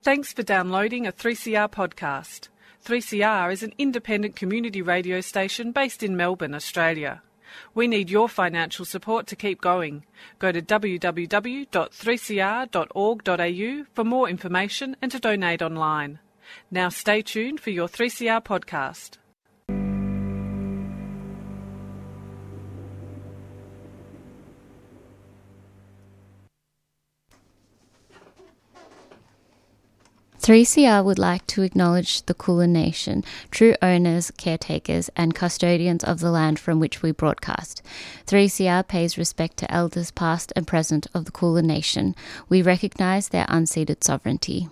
Thanks for downloading a 3CR podcast. 3CR is an independent community radio station based in Melbourne, Australia. We need your financial support to keep going. Go to www.3cr.org.au for more information and to donate online. Now stay tuned for your 3CR podcast. "3CR would like to acknowledge the Kulin Nation, true owners, caretakers and custodians of the land from which we broadcast. 3CR pays respect to elders past and present of the Kulin Nation. We recognise their unceded sovereignty."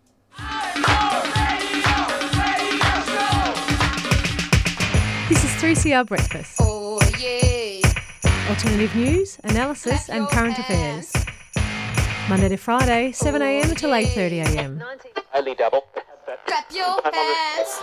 This is 3CR Breakfast. Oh yeah. Alternative news, analysis and current affairs. Monday to Friday, 7am till 8:30am. Only double. Clap your hands.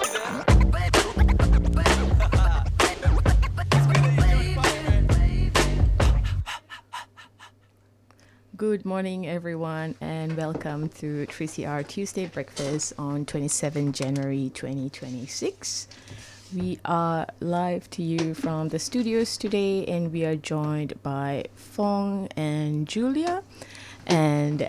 Good morning, everyone, and welcome to 3CR Tuesday Breakfast on 27 January 2026. We are live to you from the studios today, and we are joined by Fong and Julia. And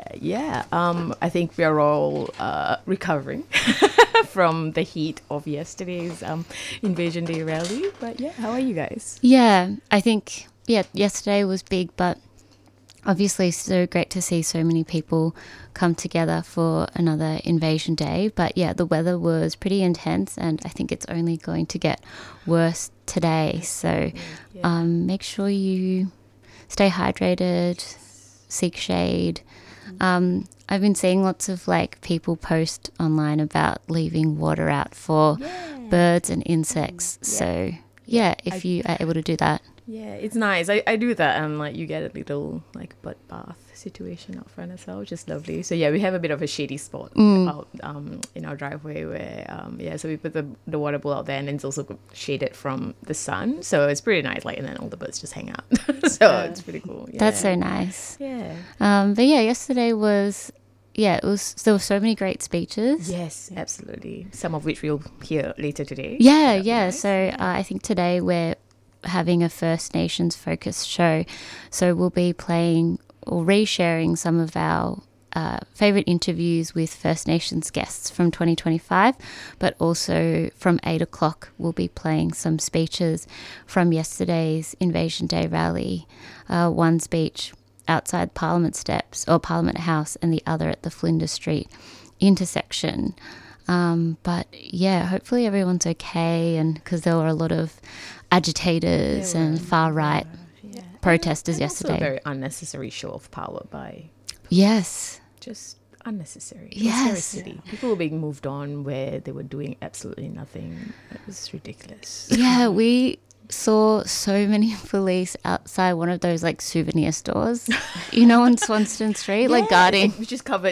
I think we are all recovering from the heat of yesterday's Invasion Day rally. But yeah, how are you guys? Yeah, I think, yesterday was big, but obviously so great to see so many people come together for another Invasion Day. But yeah, the weather was pretty intense, and I think it's only going to get worse today. So make sure you stay hydrated, seek shade. I've been seeing lots of people post online about leaving water out for birds and insects. So if you are able to do that. Yeah, it's nice. I do that, and you get a little butt bath situation out front as well, which is lovely. So yeah, we have a bit of a shady spot out in our driveway where so we put the water bowl out there, and then it's also shaded from the sun, so it's pretty nice. And then all the birds just hang out. So it's pretty cool. Yeah. That's so nice. Yeah. But yeah, yesterday was. Yeah, there were so many great speeches. Yes, absolutely. Some of which we'll hear later today. Yeah. Nice. So I think today we're having a First Nations focused show. So we'll be playing or resharing some of our favourite interviews with First Nations guests from 2025, but also from 8 o'clock we'll be playing some speeches from yesterday's Invasion Day rally. One speech outside Parliament steps or Parliament House, and the other at the Flinders Street intersection. But yeah, hopefully everyone's okay, and because there were a lot of agitators and far right protesters and yesterday. Also a very unnecessary show of power by just unnecessary. Yes, city. People were being moved on where they were doing absolutely nothing. It was ridiculous. Yeah, we saw so many police outside one of those souvenir stores, on Swanston Street, guarding, which is covered.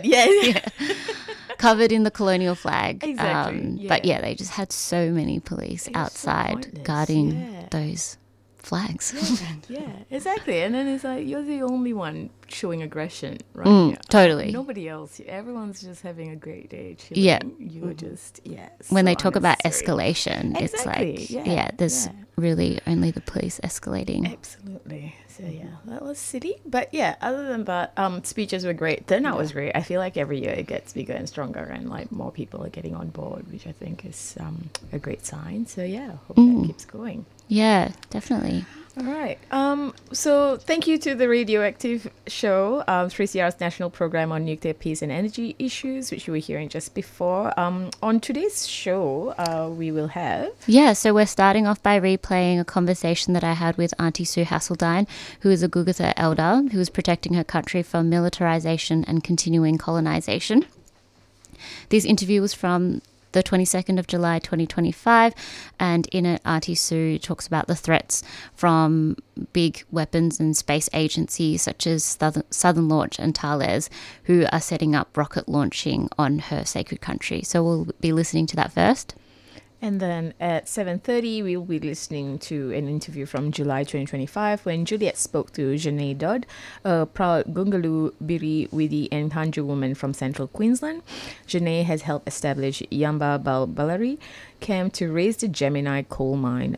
covered in the colonial flag. Exactly. But yeah, they just had so many police outside guarding those flags. Yeah, exactly. And then it's you're the only one showing aggression, right? Totally. Nobody else. Everyone's just having a great day. Chilling. Yeah. You're just, when so they talk about unnecessary. escalation, Exactly. there's really only the police escalating. Absolutely. So that was city. But other than that, speeches were great. Turnout was great. I feel like every year it gets bigger and stronger, and more people are getting on board, which I think is a great sign. So hope that keeps going. Yeah, definitely. All right. So thank you to the Radioactive Show, 3CR's national program on nuclear peace and energy issues, which you were hearing just before. On today's show, we will have... Yeah, so we're starting off by replaying a conversation that I had with Auntie Sue Hasseldine, who is a Gugutha elder who is protecting her country from militarisation and continuing colonisation. This interview was from the 22nd of July 2025, and in it Auntie Sue talks about the threats from big weapons and space agencies such as Southern Launch and Thales, who are setting up rocket launching on her sacred country. So we'll be listening to that first. And then at 7:30, we'll be listening to an interview from July 2025 when Juliet spoke to Janae Dodd, a proud Gungalu, Biri, Widi and Kanju woman from central Queensland. Janae has helped establish Yamba Balbalari camp to resist the Gemini coal mine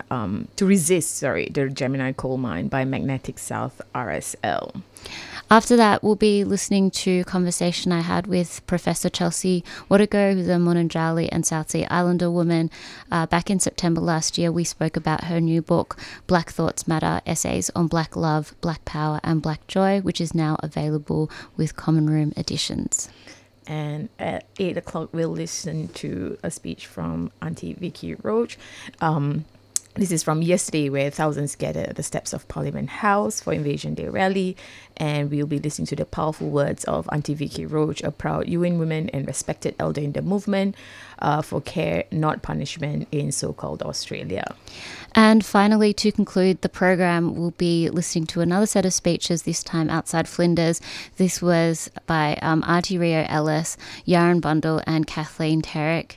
by Magnetic South RSL. After that, we'll be listening to a conversation I had with Professor Chelsea Wadago, who's a Mononjali and South Sea Islander woman. Back in September last year, we spoke about her new book, Black Thoughts Matter, Essays on Black Love, Black Power and Black Joy, which is now available with Common Room editions. And at 8 o'clock, we'll listen to a speech from Auntie Vicky Roach. This is from yesterday, where thousands gathered at the steps of Parliament House for Invasion Day rally, and we'll be listening to the powerful words of Auntie Vicky Roach, a proud UN woman and respected elder in the movement for care, not punishment in so-called Australia. And finally, to conclude the program, we'll be listening to another set of speeches, this time outside Flinders. This was by Auntie Rio Ellis, Yaron Bundle and Kathleen Terrick.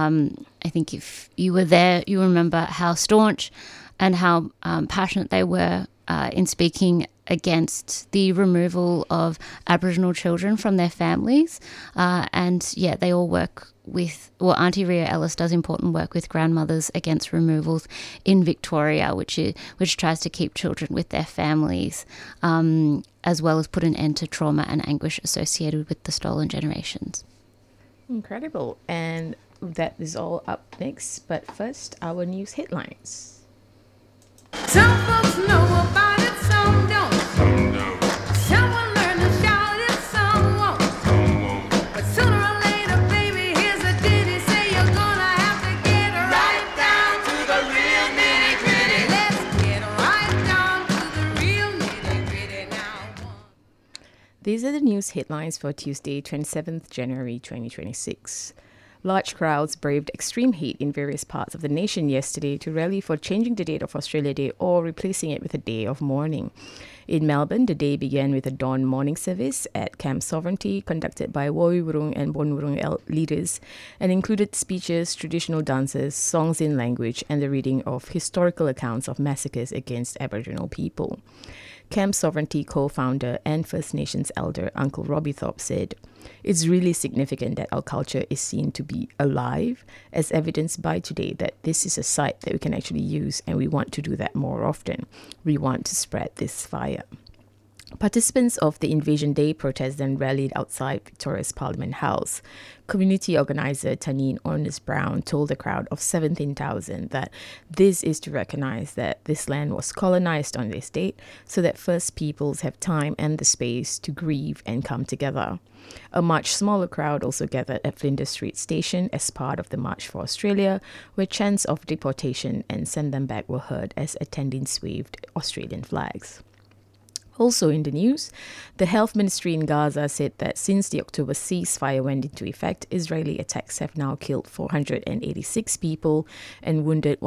I think if you were there, you remember how staunch and how passionate they were in speaking against the removal of Aboriginal children from their families. They all work with, Auntie Rio Ellis does important work with Grandmothers Against Removals in Victoria, which tries to keep children with their families, as well as put an end to trauma and anguish associated with the stolen generations. Incredible. And that is all up next, but first, our news headlines. Some folks know about it, some don't. Some will learn to shout it, some won't. But sooner or later, baby, here's a ditty. Say you're gonna have to get right down to the real nitty-gritty. Let's get right down to the real nitty-gritty now. These are the news headlines for Tuesday, 27th January 2026. Large crowds braved extreme heat in various parts of the nation yesterday to rally for changing the date of Australia Day or replacing it with a day of mourning. In Melbourne, the day began with a dawn morning service at Camp Sovereignty conducted by Woi Wurrung and Bon Wurrung leaders and included speeches, traditional dances, songs in language and the reading of historical accounts of massacres against Aboriginal people. Camp Sovereignty co-founder and First Nations elder Uncle Robbie Thorpe said, "It's really significant that our culture is seen to be alive, as evidenced by today that this is a site that we can actually use, and we want to do that more often. We want to spread this fire." Participants of the Invasion Day protest then rallied outside Victoria's Parliament House. Community organizer Tanine Ornis Brown told a crowd of 17,000 that this is to recognize that this land was colonized on this date so that First Peoples have time and the space to grieve and come together. A much smaller crowd also gathered at Flinders Street Station as part of the March for Australia, where chants of deportation and send them back were heard as attendants waved Australian flags. Also in the news, the Health Ministry in Gaza said that since the October ceasefire went into effect, Israeli attacks have now killed 486 people and wounded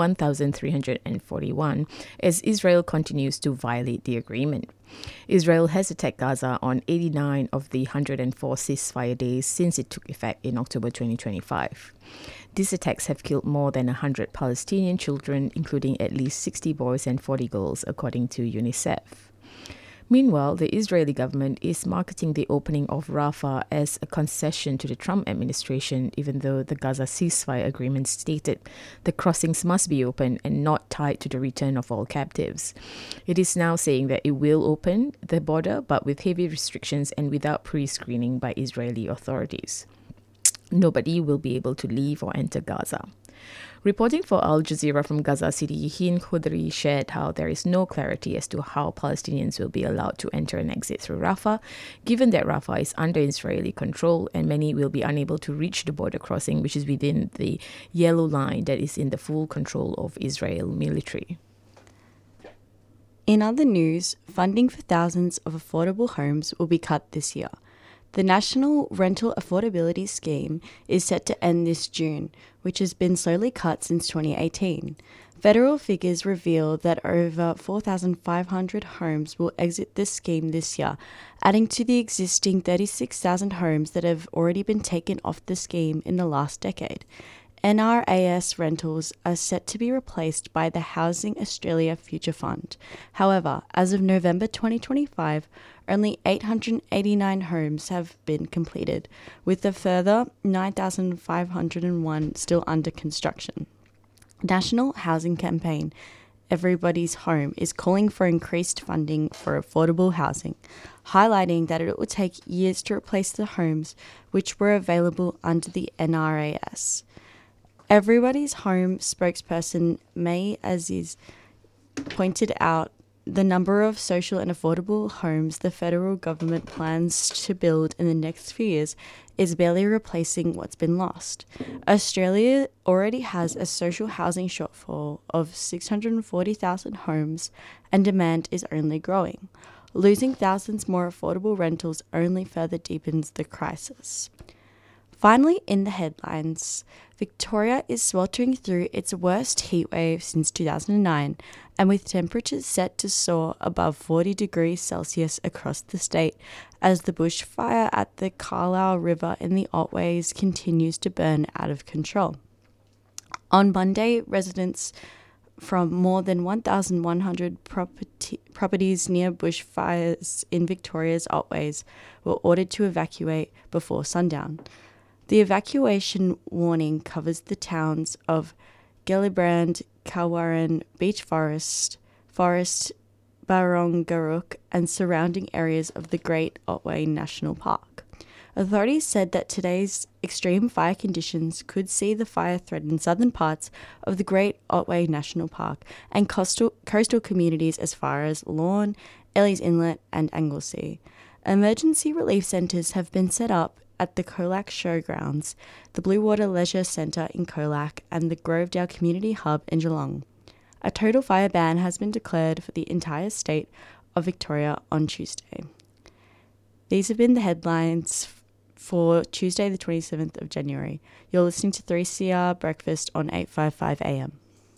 1,341 as Israel continues to violate the agreement. Israel has attacked Gaza on 89 of the 104 ceasefire days since it took effect in October 2025. These attacks have killed more than 100 Palestinian children, including at least 60 boys and 40 girls, according to UNICEF. Meanwhile, the Israeli government is marketing the opening of Rafah as a concession to the Trump administration, even though the Gaza ceasefire agreement stated the crossings must be open and not tied to the return of all captives. It is now saying that it will open the border, but with heavy restrictions and without pre-screening by Israeli authorities. Nobody will be able to leave or enter Gaza. Reporting for Al Jazeera from Gaza City, Hind Khudri shared how there is no clarity as to how Palestinians will be allowed to enter and exit through Rafah, given that Rafah is under Israeli control and many will be unable to reach the border crossing, which is within the yellow line that is in the full control of Israel military. In other news, funding for thousands of affordable homes will be cut this year. The National Rental Affordability Scheme is set to end this June, which has been slowly cut since 2018. Federal figures reveal that over 4,500 homes will exit this scheme this year, adding to the existing 36,000 homes that have already been taken off the scheme in the last decade. NRAS rentals are set to be replaced by the Housing Australia Future Fund. However, as of November 2025, only 889 homes have been completed, with a further 9,501 still under construction. National Housing Campaign Everybody's Home is calling for increased funding for affordable housing, highlighting that it will take years to replace the homes which were available under the NRAS. Everybody's Home spokesperson May Aziz pointed out the number of social and affordable homes the federal government plans to build in the next few years is barely replacing what's been lost. Australia already has a social housing shortfall of 640,000 homes, and demand is only growing. Losing thousands more affordable rentals only further deepens the crisis. Finally, in the headlines, Victoria is sweltering through its worst heatwave since 2009, and with temperatures set to soar above 40 degrees Celsius across the state as the bushfire at the Carlisle River in the Otways continues to burn out of control. On Monday, residents from more than 1,100 properties near bushfires in Victoria's Otways were ordered to evacuate before sundown. The evacuation warning covers the towns of Gellibrand, Kawarren, Beach Forest, Barongarook, and surrounding areas of the Great Otway National Park. Authorities said that today's extreme fire conditions could see the fire threaten southern parts of the Great Otway National Park and coastal communities as far as Lorne, Ellie's Inlet, and Anglesea. Emergency relief centres have been set up at the Colac Showgrounds, the Blue Water Leisure Centre in Colac, and the Grovedale Community Hub in Geelong. A total fire ban has been declared for the entire state of Victoria on Tuesday. These have been the headlines for Tuesday the 27th of January. You're listening to 3CR Breakfast on 855 AM.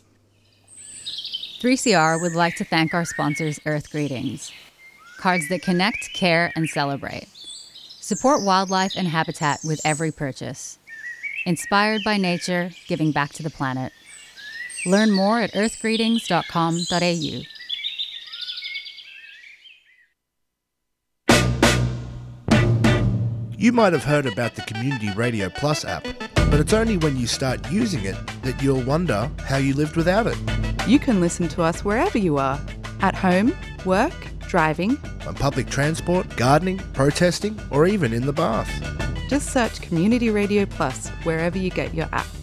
3CR would like to thank our sponsors, Earth Greetings. Cards that connect, care, and celebrate. Support wildlife and habitat with every purchase. Inspired by nature, giving back to the planet. Learn more at earthgreetings.com.au. You might have heard about the Community Radio Plus app, but it's only when you start using it that you'll wonder how you lived without it. You can listen to us wherever you are, at home, work, driving, on public transport, gardening, protesting, or even in the bath. Just search Community Radio Plus wherever you get your apps.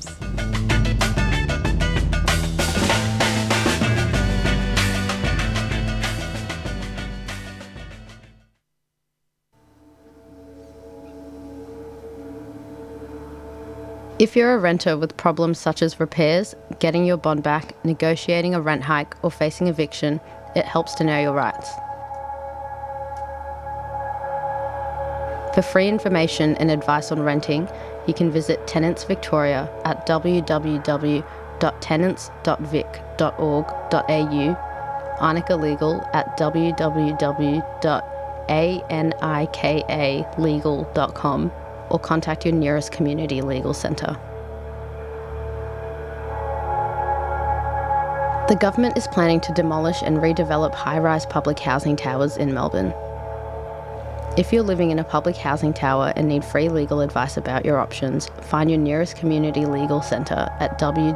If you're a renter with problems such as repairs, getting your bond back, negotiating a rent hike, or facing eviction, it helps to know your rights. For free information and advice on renting, you can visit Tenants Victoria at www.tenants.vic.org.au, Arnica Legal at www.anikalegal.com, or contact your nearest community legal centre. The government is planning to demolish and redevelop high-rise public housing towers in Melbourne. If you're living in a public housing tower and need free legal advice about your options, find your nearest community legal centre at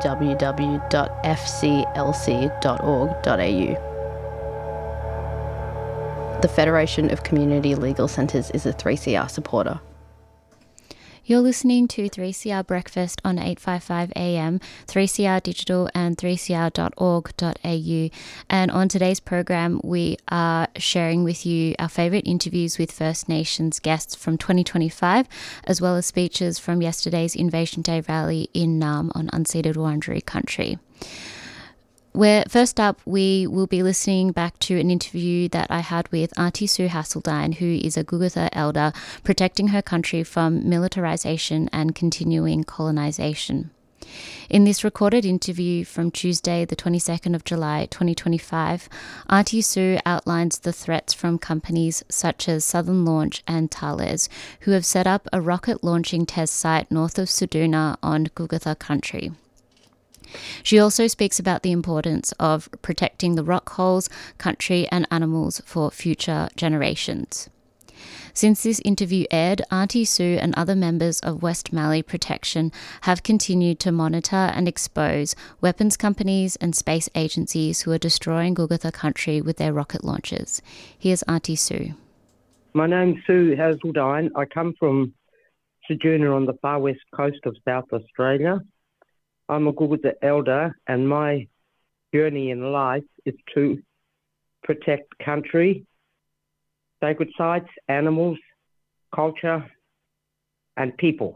www.fclc.org.au. The Federation of Community Legal Centres is a 3CR supporter. You're listening to 3CR Breakfast on 855 AM, 3CR Digital and 3cr.org.au. And on today's program, we are sharing with you our favourite interviews with First Nations guests from 2025, as well as speeches from yesterday's Invasion Day rally in Naarm on unceded Wurundjeri country. First up, we will be listening back to an interview that I had with Auntie Sue Hasseldine, who is a Gugutha elder protecting her country from militarisation and continuing colonisation. In this recorded interview from Tuesday, the 22nd of July, 2025, Auntie Sue outlines the threats from companies such as Southern Launch and Thales, who have set up a rocket launching test site north of Suduna on Gugutha country. She also speaks about the importance of protecting the rock holes, country and animals for future generations. Since this interview aired, Auntie Sue and other members of West Mallee Protection have continued to monitor and expose weapons companies and space agencies who are destroying Gugutha country with their rocket launches. Here's Auntie Sue. My name's Sue Hazeldine. I come from Suduna on the far west coast of South Australia. I'm a Gugutha elder, and my journey in life is to protect country, sacred sites, animals, culture, and people.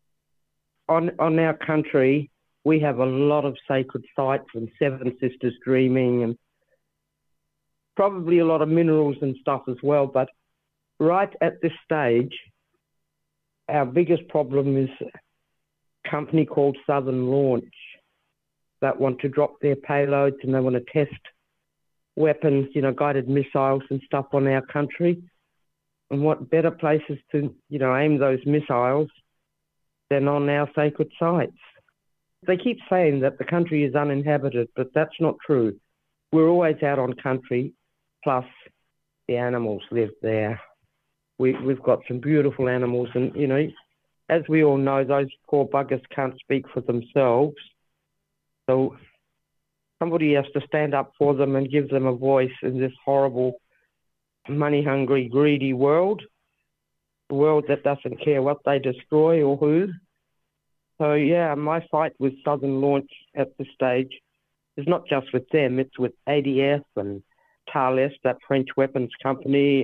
On our country, we have a lot of sacred sites and Seven Sisters Dreaming and probably a lot of minerals and stuff as well. But right at this stage, our biggest problem is a company called Southern Launch that want to drop their payloads and they want to test weapons, guided missiles and stuff on our country. And what better places to, aim those missiles than on our sacred sites? They keep saying that the country is uninhabited, but that's not true. We're always out on country, plus the animals live there. We've got some beautiful animals, and, as we all know, those poor buggers can't speak for themselves. So somebody has to stand up for them and give them a voice in this horrible, money-hungry, greedy world, a world that doesn't care what they destroy or who. So, yeah, my fight with Southern Launch at this stage is not just with them, it's with ADF and Thales, that French weapons company,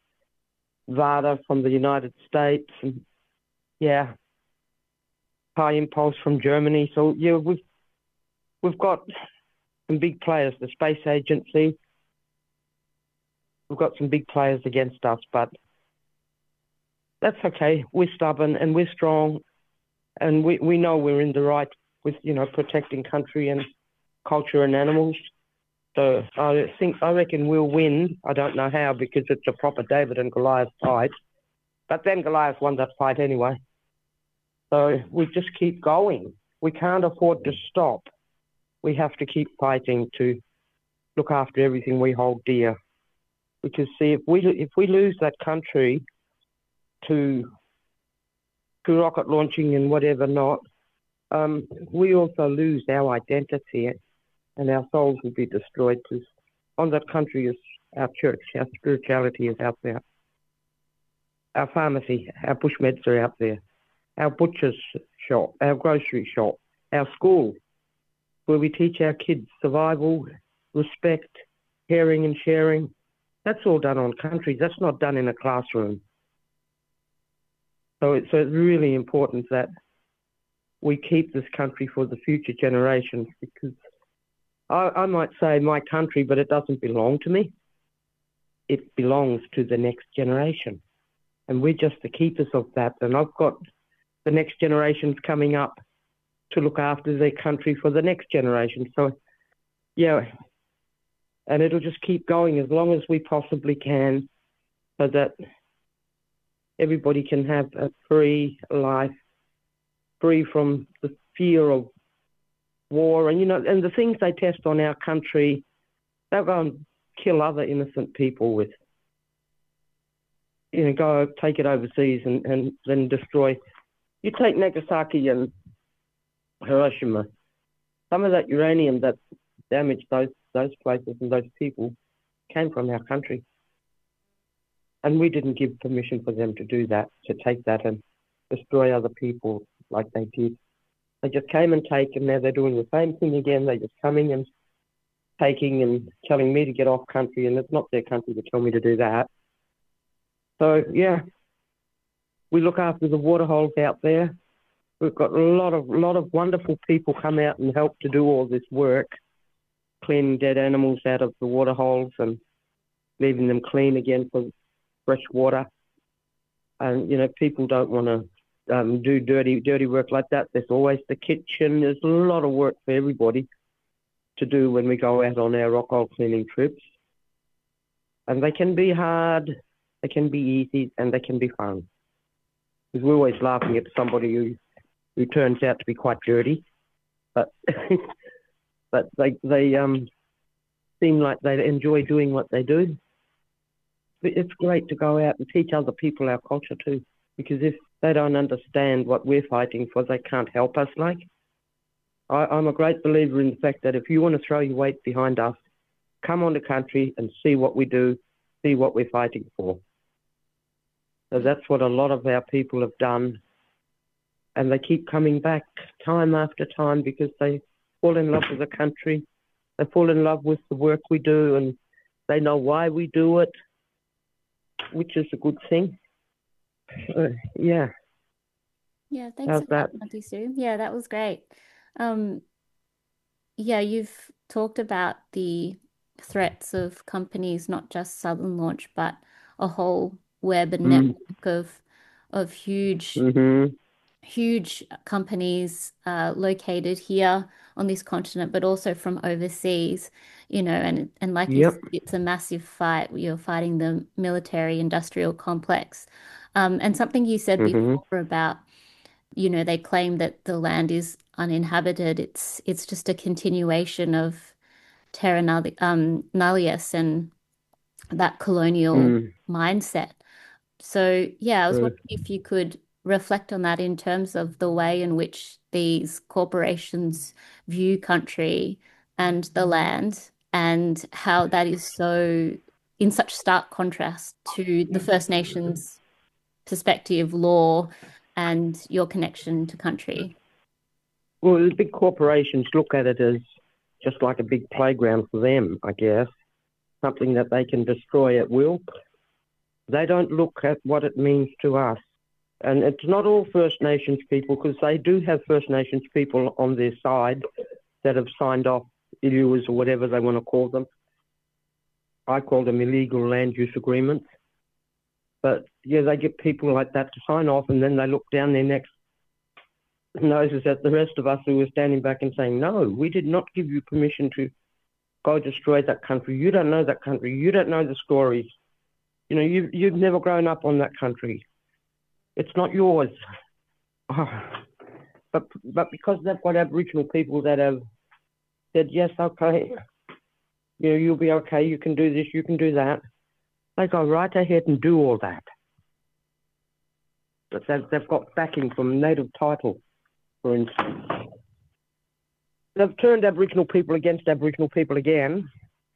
VADA from the United States, and, yeah, High Impulse from Germany. So, yeah, we've got some big players, the Space Agency. We've got some big players against us, but that's okay. We're stubborn and we're strong, and we know we're in the right with, protecting country and culture and animals. So I reckon we'll win. I don't know how, because it's a proper David and Goliath fight. But then Goliath won that fight anyway. So we just keep going. We can't afford to stop. We have to keep fighting to look after everything we hold dear. Because, see, if we lose that country to rocket launching and whatever not, we also lose our identity, and our souls will be destroyed, because on that country is our church, our spirituality is out there. Our pharmacy, our bushmeds are out there. Our butcher's shop, our grocery shop, our school, where we teach our kids survival, respect, caring and sharing. That's all done on country. That's not done in a classroom. So it's really important that we keep this country for the future generations, because I might say my country, but it doesn't belong to me. It belongs to the next generation. And we're just the keepers of that. And I've got the next generations coming up to look after their country for the next generation. So, yeah, and it'll just keep going as long as we possibly can, so that everybody can have a free life, free from the fear of war. And, and the things they test on our country, they'll go and kill other innocent people with. Go take it overseas and then destroy. You take Nagasaki and Hiroshima, some of that uranium that damaged those places and those people came from our country. And we didn't give permission for them to do that, to take that and destroy other people like they did. They just came and take, and now they're doing the same thing again. They're just coming and taking and telling me to get off country, and it's not their country to tell me to do that. So, yeah, we look after the water holes out there. We've got a lot of wonderful people come out and help to do all this work, cleaning dead animals out of the water holes and leaving them clean again for fresh water. And, people don't want to do dirty work like that. There's always the kitchen. There's a lot of work for everybody to do when we go out on our rock hole cleaning trips. And they can be hard, they can be easy, and they can be fun. Because we're always laughing at somebody who turns out to be quite dirty, but but they seem like they enjoy doing what they do. It's great to go out and teach other people our culture too, because if they don't understand what we're fighting for, they can't help us. Like, I'm a great believer in the fact that if you want to throw your weight behind us, come on the country and see what we do, see what we're fighting for. So that's what a lot of our people have done. And they keep coming back time after time because they fall in love with the country. They fall in love with the work we do, and they know why we do it, which is a good thing. Yeah. Yeah, thanks How's for that, that? Auntie Sue. Yeah, that was great. Yeah, you've talked about the threats of companies, not just Southern Launch, but a whole web and network of huge huge companies located here on this continent, but also from overseas, and like you said, it's a massive fight. You're fighting the military industrial complex. And something you said before about, they claim that the land is uninhabited. It's just a continuation of terra nullius and that colonial mindset. So, yeah, I was wondering if you could reflect on that in terms of the way in which these corporations view country and the land, and how that is so in such stark contrast to the First Nations perspective, law, and your connection to country. Well, the big corporations look at it as just like a big playground for them, I guess, something that they can destroy at will. They don't look at what it means to us. And it's not all First Nations people, because they do have First Nations people on their side that have signed off ILUAs or whatever they want to call them. I call them illegal land use agreements. But, yeah, they get people like that to sign off, and then they look down their necks noses at the rest of us who are standing back and saying, no, we did not give you permission to go destroy that country. You don't know that country. You don't know the stories. You've never grown up on that country. It's not yours. But because they've got Aboriginal people that have said, yes, okay, you'll be okay, you can do this, you can do that, they go right ahead and do all that. But they've got backing from native title, for instance. They've turned Aboriginal people against Aboriginal people again.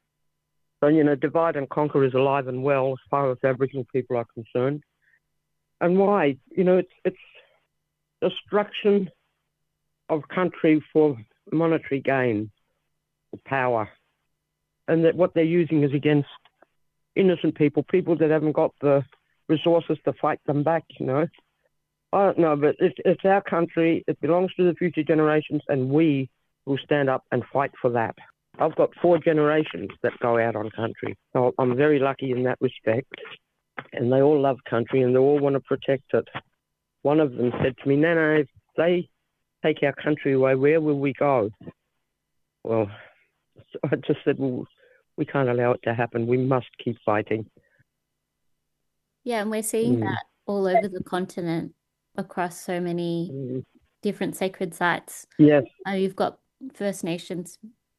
So, divide and conquer is alive and well as far as Aboriginal people are concerned. And why? It's destruction of country for monetary gain, for power. And that what they're using is against innocent people that haven't got the resources to fight them back, I don't know, but it's our country. It belongs to the future generations, and we will stand up and fight for that. I've got 4 generations that go out on country. So I'm very lucky in that respect. And they all love country and they all want to protect it. One of them said to me, Nana, if they take our country away, where will we go? Well, I just said, well, we can't allow it to happen. We must keep fighting. Yeah, and we're seeing that all over the continent, across so many different sacred sites. Yes. You've got First Nations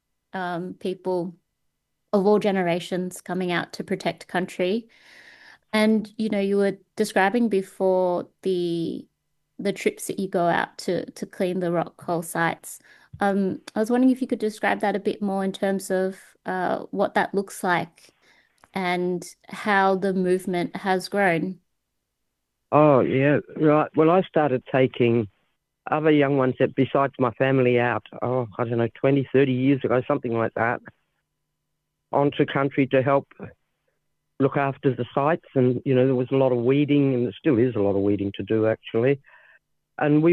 people of all generations coming out to protect country. And, you were describing before the trips that you go out to clean the rock hole sites. I was wondering if you could describe that a bit more in terms of what that looks like and how the movement has grown. Oh, yeah, right. Well, I started taking other young ones that besides my family out, 20, 30 years ago, something like that, onto country to help look after the sites. And, there was a lot of weeding, and there still is a lot of weeding to do, actually. And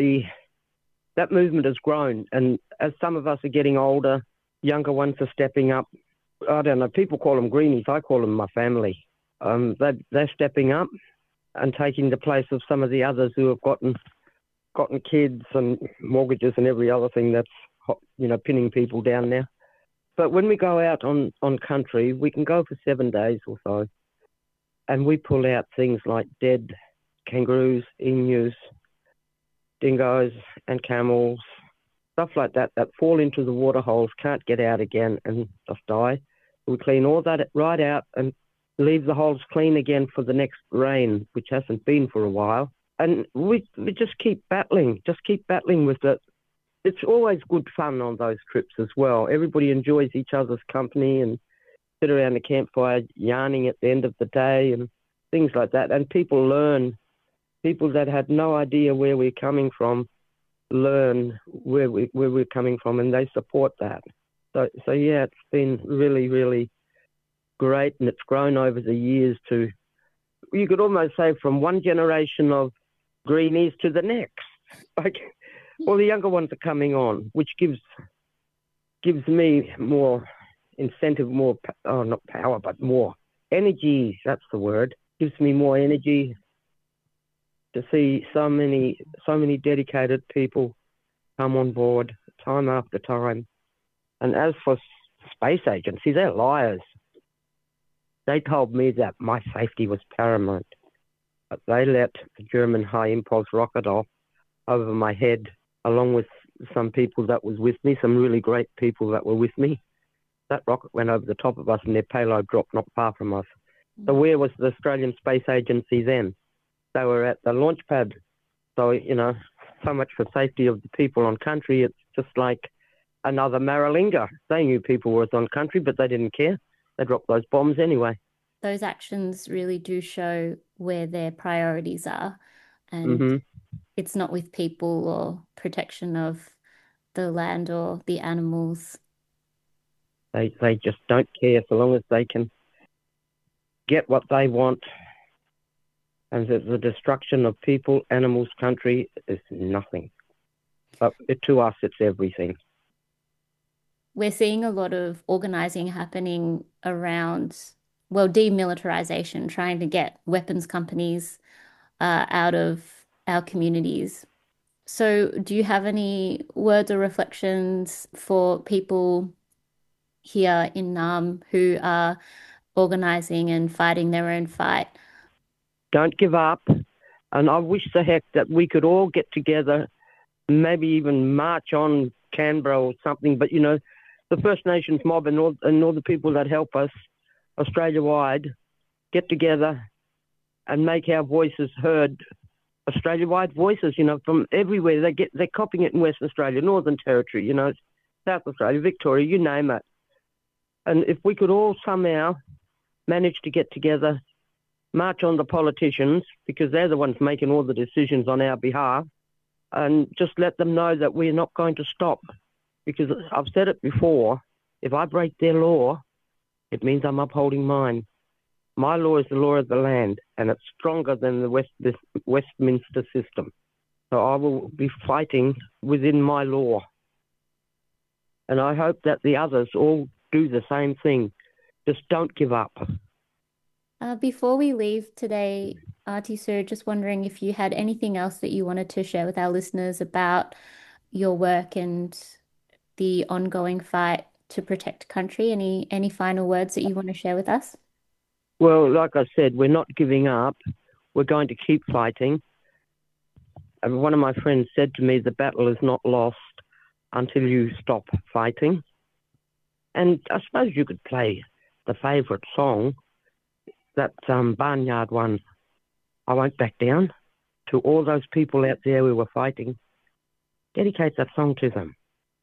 that movement has grown. And as some of us are getting older, younger ones are stepping up. I don't know, people call them greenies. I call them my family. They're stepping up. and taking the place of some of the others who have gotten kids and mortgages and every other thing that's, pinning people down now. But when we go out on country, we can go for 7 days or so, and we pull out things like dead kangaroos, emus, dingoes and camels, stuff like that fall into the water holes, can't get out again and just die. We clean all that right out and leave the holes clean again for the next rain, which hasn't been for a while. And we just keep battling with it. It's always good fun on those trips as well. Everybody enjoys each other's company and sit around the campfire yarning at the end of the day and things like that. And people learn. People that had no idea where we're coming from learn where we're coming from, and they support that. So yeah, it's been really, really great, and it's grown over the years to, you could almost say, from one generation of greenies to the next. Like, well, the younger ones are coming on, which gives me more incentive, not power, but more energy. That's the word. Gives me more energy to see so many dedicated people come on board time after time. And as for space agencies, they're liars. They told me that my safety was paramount, but they let the German high impulse rocket off over my head, along with some people that was with me, some really great people that were with me. That rocket went over the top of us and their payload dropped not far from us. So where was the Australian Space Agency then? They were at the launch pad. So, so much for safety of the people on country. It's just like another Maralinga. They knew people were on country, but they didn't care. They dropped those bombs anyway. Those actions really do show where their priorities are. And it's not with people or protection of the land or the animals. They just don't care so long as they can get what they want. And the destruction of people, animals, country is nothing. But to us, it's everything. We're seeing a lot of organising happening around, demilitarisation, trying to get weapons companies out of our communities. So do you have any words or reflections for people here in Naarm who are organising and fighting their own fight? Don't give up. And I wish the heck that we could all get together, maybe even march on Canberra or something. But, the First Nations mob and all the people that help us Australia-wide get together and make our voices heard. Australia-wide voices, from everywhere. They're copying it in Western Australia, Northern Territory, South Australia, Victoria, you name it. And if we could all somehow manage to get together, march on the politicians, because they're the ones making all the decisions on our behalf, and just let them know that we're not going to stop. Because I've said it before, if I break their law, it means I'm upholding mine. My law is the law of the land, and it's stronger than the Westminster system. So I will be fighting within my law. And I hope that the others all do the same thing. Just don't give up. Before we leave today, Aarti Sue, just wondering if you had anything else that you wanted to share with our listeners about your work and the ongoing fight to protect country. Any final words that you want to share with us? Well, like I said, we're not giving up. We're going to keep fighting. And one of my friends said to me, the battle is not lost until you stop fighting. And I suppose you could play the favourite song, that Barnyard one, I Won't Back Down, to all those people out there who were fighting. Dedicate that song to them.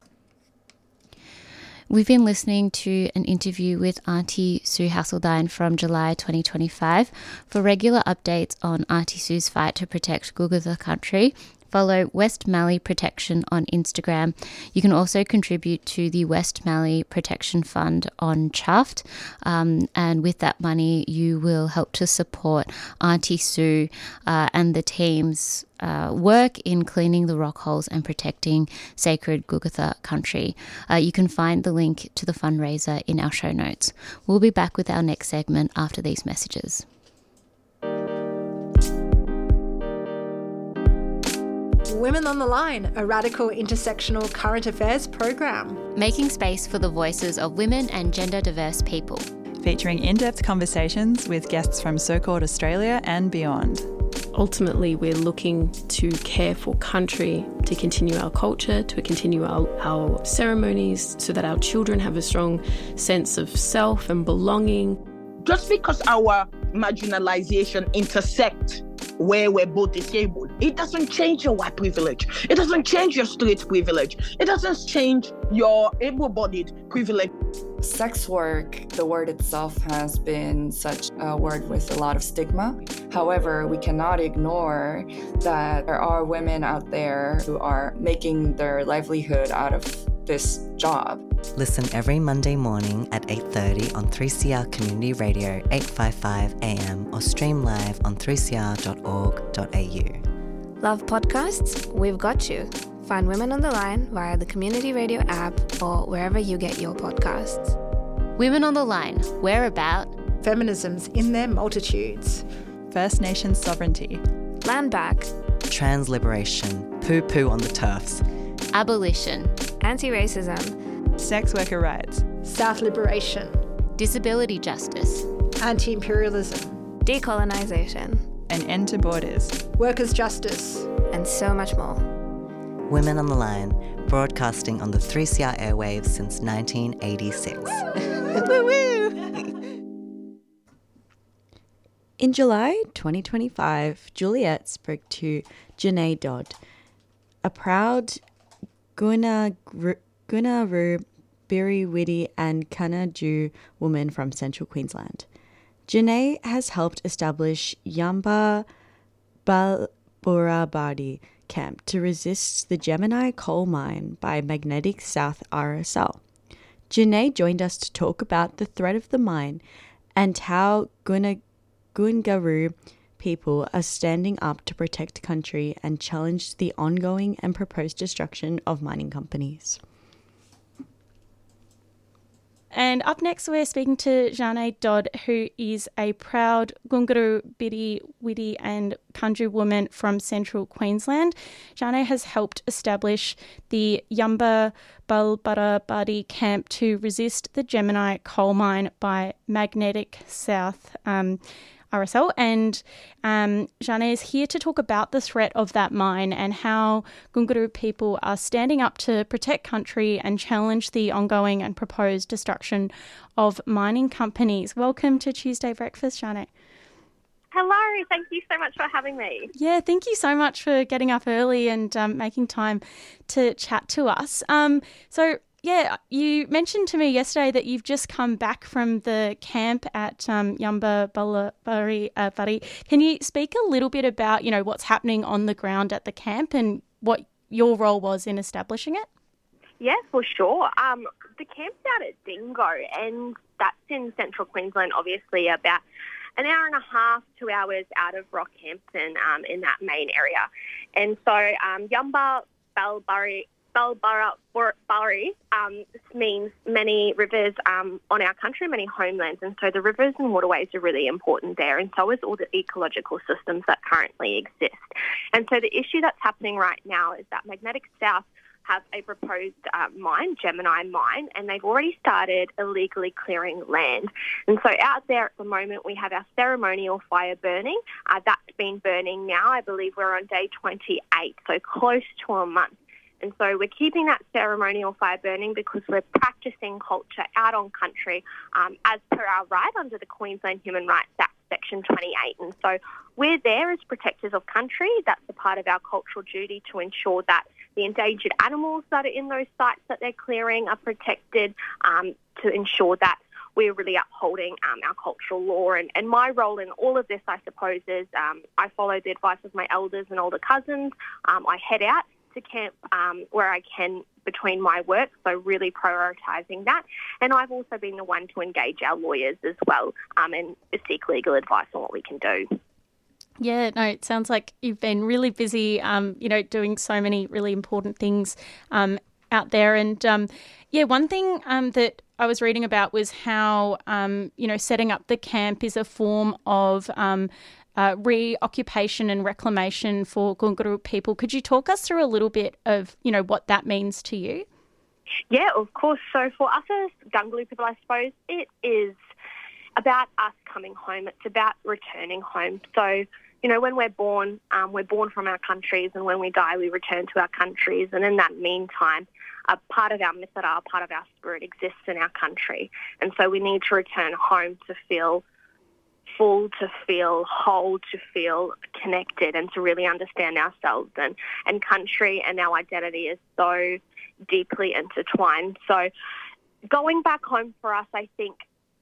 We've been listening to an interview with Aarti Sue Haseldine from July 2025. For regular updates on Aarti Sue's fight to protect Gulgurtha country, follow West Mallee Protection on Instagram. You can also contribute to the West Mallee Protection Fund on Chuffed. And with that money, you will help to support Aarti Sue and the team's work in cleaning the rock holes and protecting sacred Gulgurtha country. You can find the link to the fundraiser in our show notes. We'll be back with our next segment after these messages. Women on the Line, a radical intersectional current affairs program. Making space for the voices of women and gender diverse people. Featuring in-depth conversations with guests from so-called Australia and beyond. Ultimately, we're looking to care for country, to continue our culture, to continue our ceremonies so that our children have a strong sense of self and belonging. Just because our marginalization intersect where we're both disabled, it doesn't change your white privilege. It doesn't change your straight privilege. It doesn't change your able-bodied privilege. Sex work, the word itself has been such a word with a lot of stigma. However, we cannot ignore that there are women out there who are making their livelihood out of this job. Listen every Monday morning at 8:30 on 3CR Community Radio 855 AM or stream live on 3cr.org.au. Love podcasts? We've got you. Find Women on the Line via the Community Radio app or wherever you get your podcasts. Women on the Line, we're about feminisms in their multitudes, First Nations sovereignty, land back, trans liberation, poo-poo on the turfs, abolition, anti-racism, sex worker rights, South liberation, disability justice, anti-imperialism, decolonisation, an end to borders, workers' justice, and so much more. Women on the Line, broadcasting on the 3CR airwaves since 1986. In July 2025, Juliet spoke to Janae Dodd, a proud Gunaroo, Biriwiti and Kanaju woman from Central Queensland. Janae has helped establish Yamba Balburabadi camp to resist the Gemini coal mine by Magnetic South RSL. Janae joined us to talk about the threat of the mine and how Gunaroo people are standing up to protect country and challenge the ongoing and proposed destruction of mining companies. And up next, we're speaking to Janae Dodd, who is a proud Gunaroo, Biriwiti and Kanju woman from Central Queensland. Janae has helped establish the Yamba Balburabadi camp to resist the Gemini coal mine by Magnetic South RSL, and Janae is here to talk about the threat of that mine and how Gunaroo people are standing up to protect country and challenge the ongoing and proposed destruction of mining companies. Welcome to Tuesday Breakfast, Janae. Hello, thank you so much for having me. Yeah, thank you so much for getting up early and making time to chat to us. Yeah, you mentioned to me yesterday that you've just come back from the camp at Yamba Balburabadi. Can you speak a little bit about, what's happening on the ground at the camp and what your role was in establishing it? Yeah, for sure. The camp's out at Dingo, and that's in Central Queensland, obviously about an hour and a half, 2 hours out of Rockhampton in that main area. And so Yamba Balburabadi means many rivers on our country, many homelands, and so the rivers and waterways are really important there, and so is all the ecological systems that currently exist. And so the issue that's happening right now is that Magnetic South have a proposed mine, Gemini mine, and they've already started illegally clearing land. And so out there at the moment we have our ceremonial fire burning. That's been burning now. I believe we're on day 28, so close to a month. And so we're keeping that ceremonial fire burning because we're practising culture out on country as per our right under the Queensland Human Rights Act, Section 28. And so we're there as protectors of country. That's a part of our cultural duty to ensure that the endangered animals that are in those sites that they're clearing are protected, to ensure that we're really upholding our cultural law. And my role in all of this, I suppose, is I follow the advice of my elders and older cousins. I head out to camp where I can between my work, so really prioritising that. And I've also been the one to engage our lawyers as well and seek legal advice on what we can do. Yeah, no, it sounds like you've been really busy, doing so many really important things out there. And, one thing that I was reading about was how, setting up the camp is a form of reoccupation and reclamation for Gunguru people. Could you talk us through a little bit of, what that means to you? Yeah, of course. So for us as Gungalu people, I suppose it is about us coming home. It's about returning home. So, when we're born from our countries, and when we die, we return to our countries. And in that meantime, a part of our mithara, a part of our spirit exists in our country. And so we need to return home to feel full, to feel whole, to feel connected, and to really understand ourselves. And country and our identity is so deeply intertwined. So going back home for us, I think,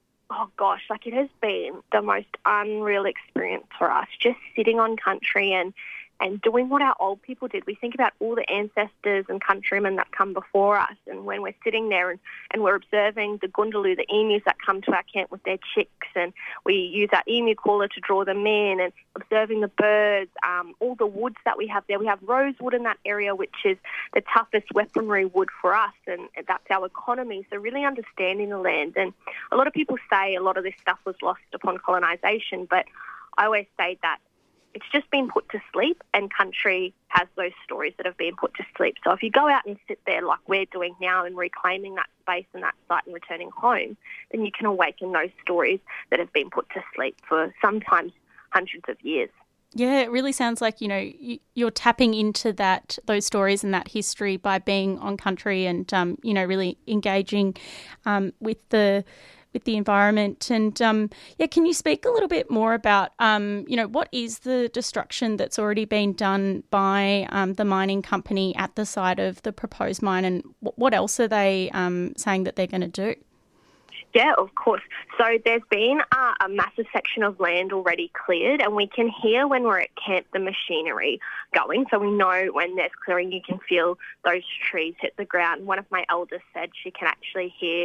it has been the most unreal experience for us, just sitting on country and doing what our old people did. We think about all the ancestors and countrymen that come before us, and when we're sitting there and we're observing the Gundulu, the emus that come to our camp with their chicks, and we use our emu caller to draw them in, and observing the birds, all the woods that we have there. We have rosewood in that area, which is the toughest weaponry wood for us, and that's our economy. So really understanding the land. And a lot of people say a lot of this stuff was lost upon colonisation, but I always say that it's just been put to sleep, and country has those stories that have been put to sleep. So if you go out and sit there like we're doing now and reclaiming that space and that site and returning home, then you can awaken those stories that have been put to sleep for sometimes hundreds of years. Yeah, it really sounds like, you're tapping into those stories and that history by being on country and, really engaging with the environment. And, can you speak a little bit more about, what is the destruction that's already been done by the mining company at the site of the proposed mine, and what else are they saying that they're going to do? Yeah, of course. So there's been a massive section of land already cleared, and we can hear when we're at camp the machinery going. So we know when there's clearing, you can feel those trees hit the ground. One of my elders said she can actually hear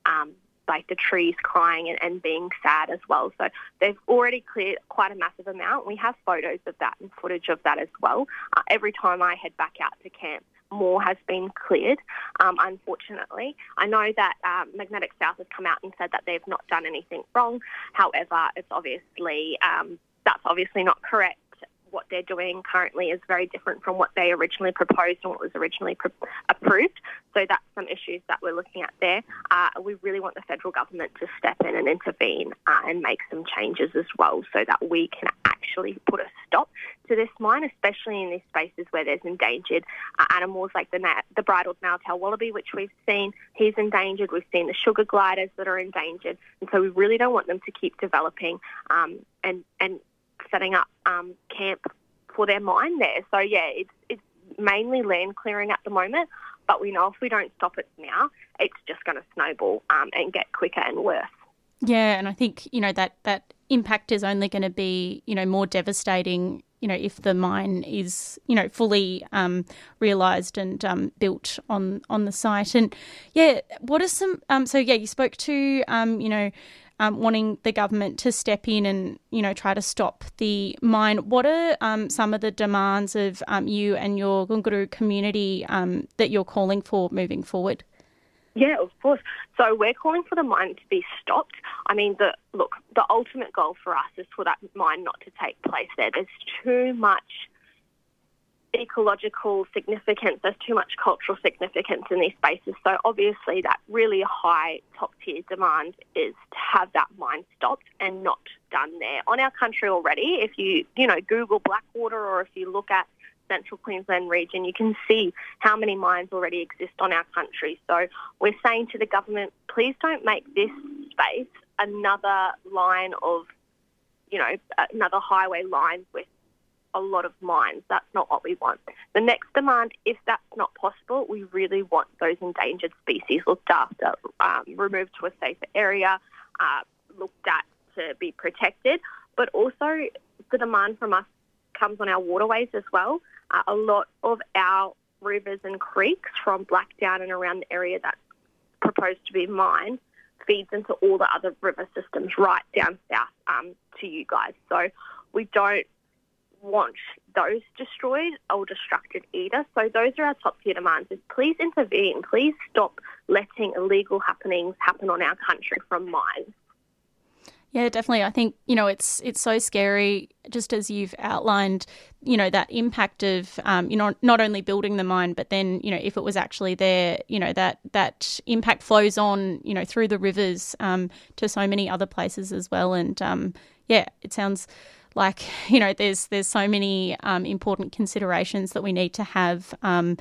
the trees crying and being sad as well. So they've already cleared quite a massive amount. We have photos of that and footage of that as well. Every time I head back out to camp, more has been cleared, unfortunately. I know that Magnetic South has come out and said that they've not done anything wrong. However, it's obviously that's obviously not correct. What they're doing currently is very different from what they originally proposed and what was originally approved. So that's some issues that we're looking at there. We really want the federal government to step in and intervene and make some changes as well, so that we can actually put a stop to this mine, especially in these spaces where there's endangered animals like the bridled male-tailed wallaby, which we've seen. He's endangered. We've seen the sugar gliders that are endangered. And so we really don't want them to keep developing and setting up camp for their mine there. So, it's mainly land clearing at the moment, but we know if we don't stop it now, it's just going to snowball and get quicker and worse. Yeah, and I think, that impact is only going to be, more devastating, if the mine is, fully realised and built on the site. And, what are some you spoke to, wanting the government to step in and, try to stop the mine. What are some of the demands of you and your Gunguru community that you're calling for moving forward? Yeah, of course. So we're calling for the mine to be stopped. I mean, the ultimate goal for us is for that mine not to take place there. There's too much ecological significance, there's too much cultural significance in these spaces. So obviously that really high top-tier demand is to have that mine stopped and not done there. On our country already, if you Google Blackwater, or if you look at Central Queensland region, you can see how many mines already exist on our country. So we're saying to the government, please don't make this space another line of, another highway line with a lot of mines. That's not what we want. The next demand, if that's not possible, we really want those endangered species looked after, removed to a safer area, looked at to be protected. But also the demand from us comes on our waterways as well. A lot of our rivers and creeks from Blackdown and around the area that's proposed to be mined feeds into all the other river systems right down south to you guys. So we don't want those destroyed or destructed either. So those are our top tier demands, is please intervene, please stop letting illegal happenings happen on our country from mines. Yeah, definitely. I think, it's so scary, just as you've outlined, that impact of, not only building the mine, but then, if it was actually there, that impact flows on, through the rivers to so many other places as well. And, it sounds like, there's so many important considerations that we need to have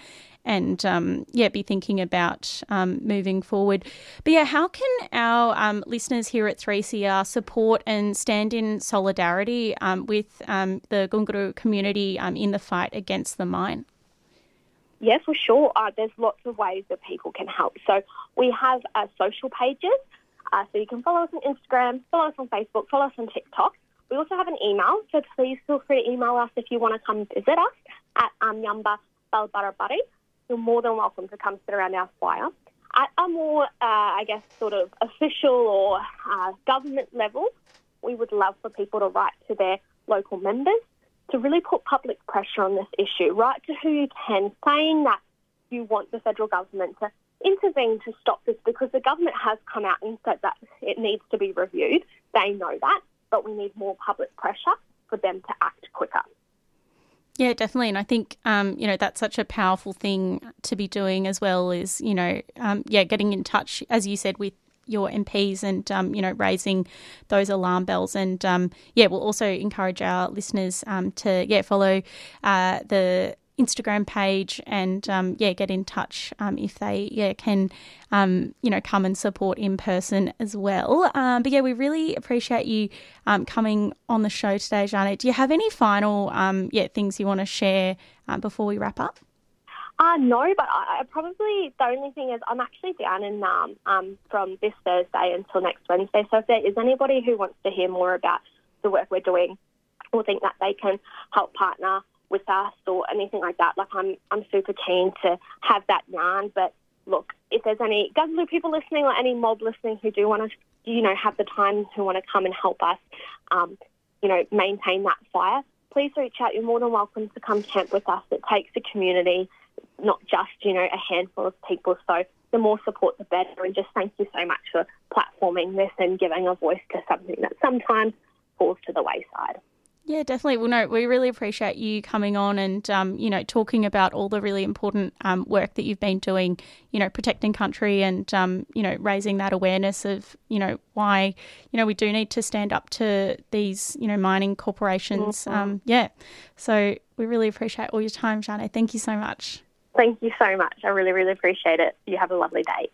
and be thinking about moving forward. But how can our listeners here at 3CR support and stand in solidarity with the Gunguru community in the fight against the mine? Yes, for sure. There's lots of ways that people can help. So we have social pages. So you can follow us on Instagram, follow us on Facebook, follow us on TikTok. We also have an email, so please feel free to email us if you want to come visit us at Yamba Balbarabari. You're more than welcome to come sit around our fire. At a more, sort of official or government level, we would love for people to write to their local members to really put public pressure on this issue. Write to who you can, saying that you want the federal government to intervene to stop this, because the government has come out and said that it needs to be reviewed. They know that, but we need more public pressure for them to act quicker. Yeah, definitely. And I think, that's such a powerful thing to be doing as well is, getting in touch, as you said, with your MPs and, raising those alarm bells. And, we'll also encourage our listeners to, follow the Instagram page and, get in touch if they, can, come and support in person as well. But we really appreciate you coming on the show today, Zhane. Do you have any final, things you want to share before we wrap up? No, but I probably, the only thing is I'm actually down in from this Thursday until next Wednesday. So if there is anybody who wants to hear more about the work we're doing or think that they can help partner with us or anything like that, like I'm super keen to have that yarn. But look, if there's any Gungulu people listening or any mob listening who do want to, have the time, who want to come and help us, maintain that fire, please reach out. You're more than welcome to come camp with us. It takes a community, not just, a handful of people. So the more support, the better. And just thank you so much for platforming this and giving a voice to something that sometimes falls to the wayside. Yeah, definitely. Well, no, we really appreciate you coming on and, talking about all the really important work that you've been doing, protecting country and, raising that awareness of, why, we do need to stand up to these, mining corporations. Mm-hmm. So we really appreciate all your time, Zhane. Thank you so much. Thank you so much. I really, really appreciate it. You have a lovely day.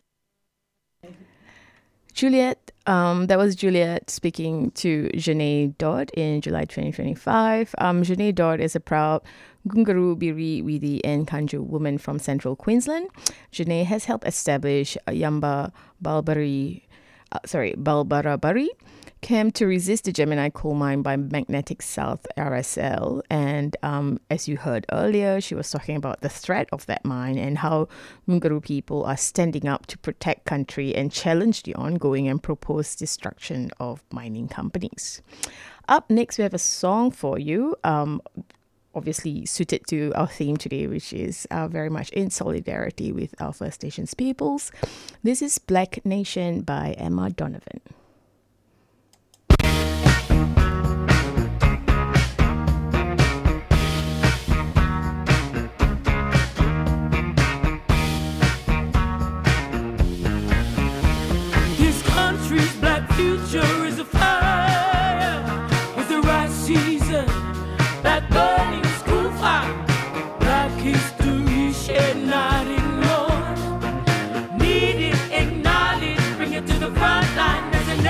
Juliet, that was Juliet speaking to Zhane Dodd in July 2025. Zhane Dodd is a proud Gunguru, Biri, Widi and Kanju woman from central Queensland. Zhane has helped establish Yamba Balbarabari camp to resist the Gemini coal mine by Magnetic South RSL. And as you heard earlier, she was talking about the threat of that mine and how Gunguru people are standing up to protect country and challenge the ongoing and proposed destruction of mining companies. Up next, we have a song for you, obviously suited to our theme today, which is very much in solidarity with our First Nations peoples. This is Black Nation by Emma Donovan. Country's black future is a fire with the right season, that burning school fire, black history shed not ignored, needed acknowledged, bring it to the front line. There's a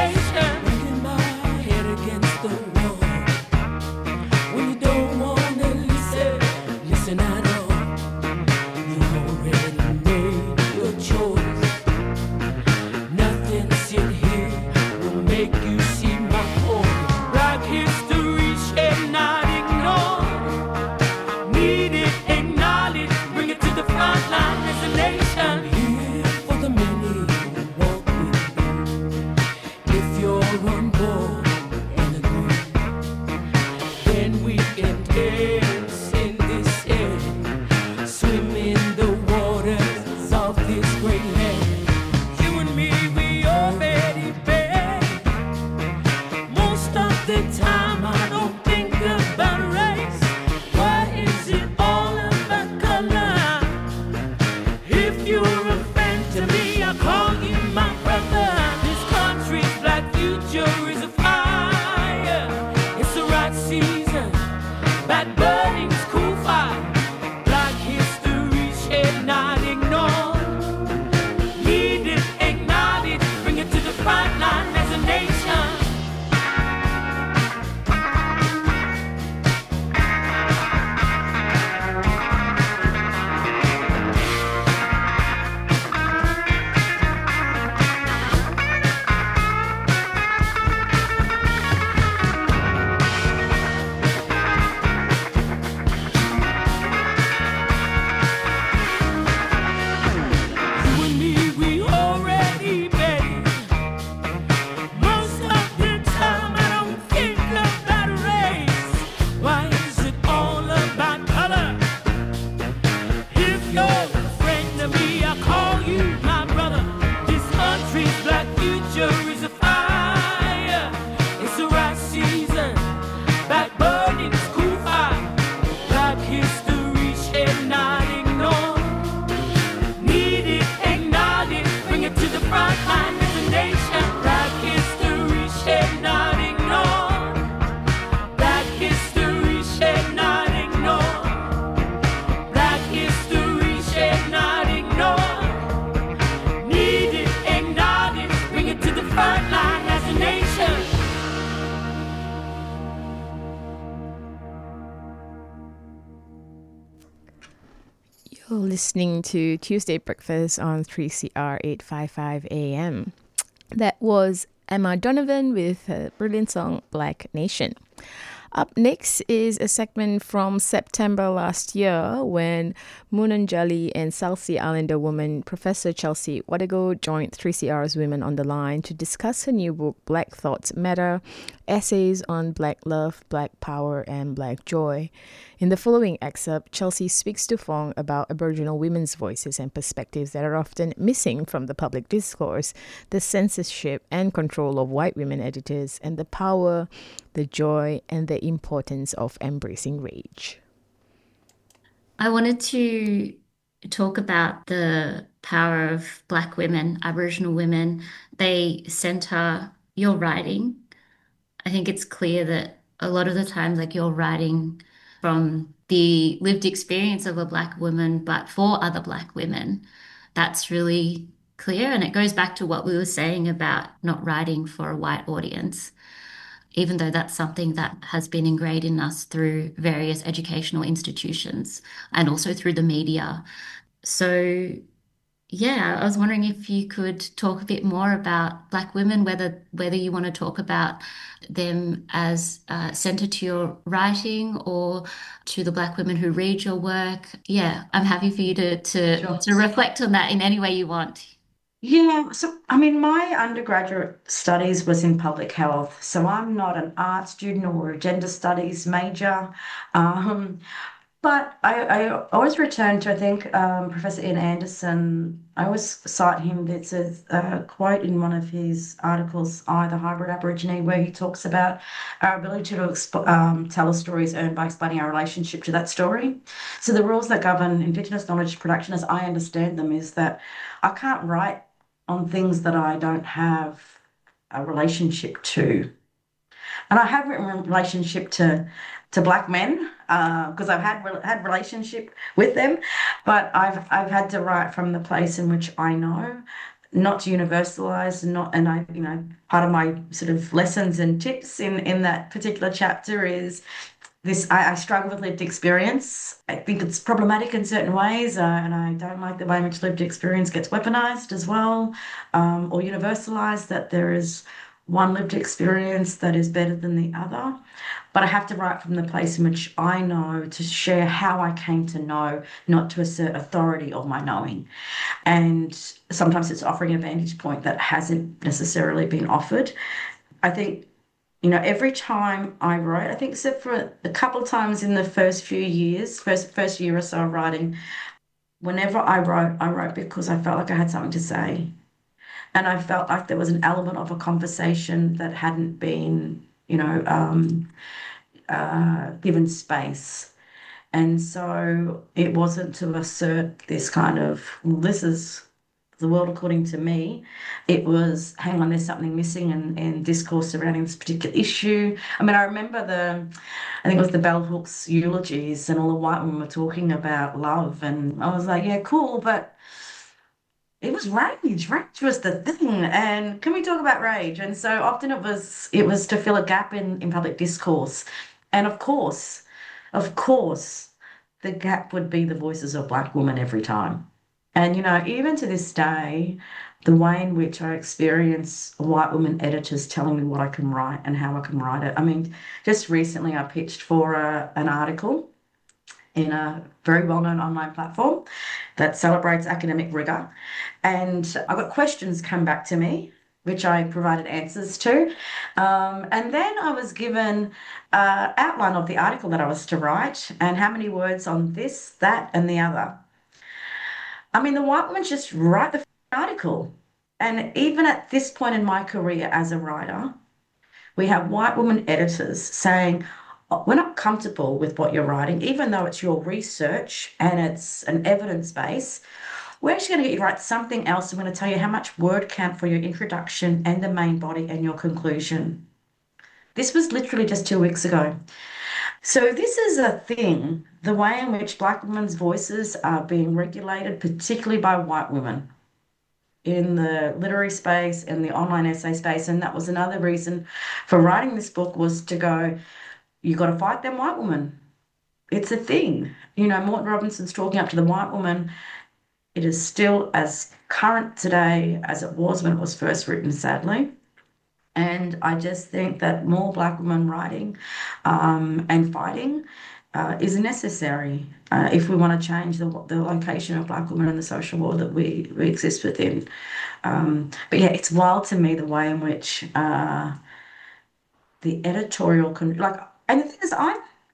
listening to Tuesday Breakfast on 3CR 855 AM. That was Emma Donovan with her brilliant song Black Nation. Up next is a segment from September last year when Munanjali and South Sea Islander woman Professor Chelsea Wadago joined 3CR's Women on the Line to discuss her new book Black Thoughts Matter, essays on Black love, Black power and Black joy. In the following excerpt, Chelsea speaks to Fong about Aboriginal women's voices and perspectives that are often missing from the public discourse, the censorship and control of white women editors, and the power, the joy, and the importance of embracing rage. I wanted to talk about the power of Black women, Aboriginal women. They centre your writing. I think it's clear that a lot of the times, like, you're writing from the lived experience of a Black woman, but for other Black women. That's really clear. And it goes back to what we were saying about not writing for a white audience, even though that's something that has been ingrained in us through various educational institutions and also through the media. So, yeah, I was wondering if you could talk a bit more about Black women, whether you want to talk about them as centred to your writing or to the Black women who read your work. Yeah, I'm happy for you to reflect on that in any way you want. Yeah, so I mean, my undergraduate studies was in public health, so I'm not an art student or a gender studies major. But I always return to, I think, Professor Ian Anderson. I always cite him. There's a quote in one of his articles, I, the Hybrid Aborigine, where he talks about our ability to tell a story is earned by explaining our relationship to that story. So the rules that govern Indigenous knowledge production, as I understand them, is that I can't write on things that I don't have a relationship to. And I have written a relationship to Black men because I've had relationship with them, but I've had to write from the place in which I know, not to universalize, and I part of my sort of lessons and tips in that particular chapter is this: I struggle with lived experience. I think it's problematic in certain ways, and I don't like the way in which lived experience gets weaponized as well, or universalized, that there is one lived experience that is better than the other. But I have to write from the place in which I know, to share how I came to know, not to assert authority of my knowing. And sometimes it's offering a vantage point that hasn't necessarily been offered. I think, every time I wrote, I think except for a couple of times in the first few years, first year or so of writing, whenever I wrote because I felt like I had something to say. And I felt like there was an element of a conversation that hadn't been, given space. And so it wasn't to assert this kind of, well, this is the world according to me. It was, hang on, there's something missing in discourse surrounding this particular issue. I mean, I remember I think it was the Bell Hooks eulogies, and all the white women were talking about love. And I was like, yeah, cool, but it was rage. Rage was the thing. And can we talk about rage? And so often it was to fill a gap in public discourse. And of course, the gap would be the voices of Black women every time. And, even to this day, the way in which I experience white women editors telling me what I can write and how I can write it. I mean, just recently I pitched for an article in a very well-known online platform that celebrates academic rigour. And I got questions come back to me, which I provided answers to. And then I was given an outline of the article that I was to write and how many words on this, that, and the other. I mean, the white women just write the article. And even at this point in my career as a writer, we have white women editors saying, we're not comfortable with what you're writing, even though it's your research and it's an evidence base. We're actually going to get you to write something else. I'm going to tell you how much word count for your introduction and the main body and your conclusion. This was literally just 2 weeks ago. So this is a thing, the way in which Black women's voices are being regulated, particularly by white women in the literary space and the online essay space. And that was another reason for writing this book, was to go, you got to fight them white women. it's a thing. You know, Morton Robinson's talking up to the white woman. It is still as current today as it was when it was first written, sadly. And I just think that more Black women writing and fighting is necessary if we want to change the location of Black women in the social world that we exist within. But yeah, it's wild to me the way in which the editorial and the thing is,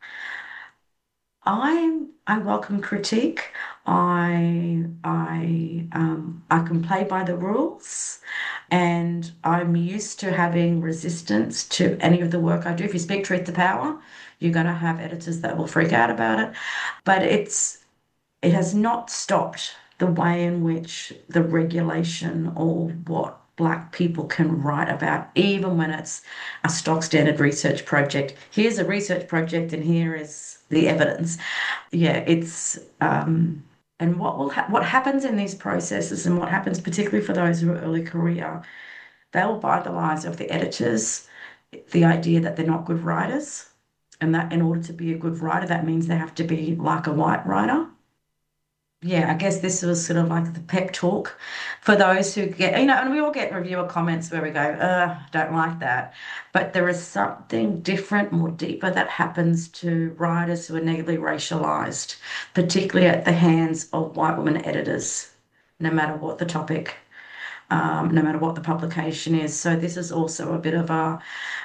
I welcome critique. I can play by the rules, and I'm used to having resistance to any of the work I do. If you speak truth to power, you're going to have editors that will freak out about it. But it has not stopped the way in which the regulation or what Black people can write about, even when it's a stock standard research project. Here's a research project and here is the evidence. Yeah, it's and what happens in these processes, and what happens particularly for those who are early career, they'll buy the lies of the editors, the idea that they're not good writers, and that in order to be a good writer, that means they have to be like a white writer. Yeah, I guess this was sort of like the pep talk for those who get, and we all get reviewer comments where we go, don't like that. But there is something different, more deeper that happens to writers who are negatively racialized, particularly at the hands of white women editors, no matter what the topic, no matter what the publication is. So this is also a bit of a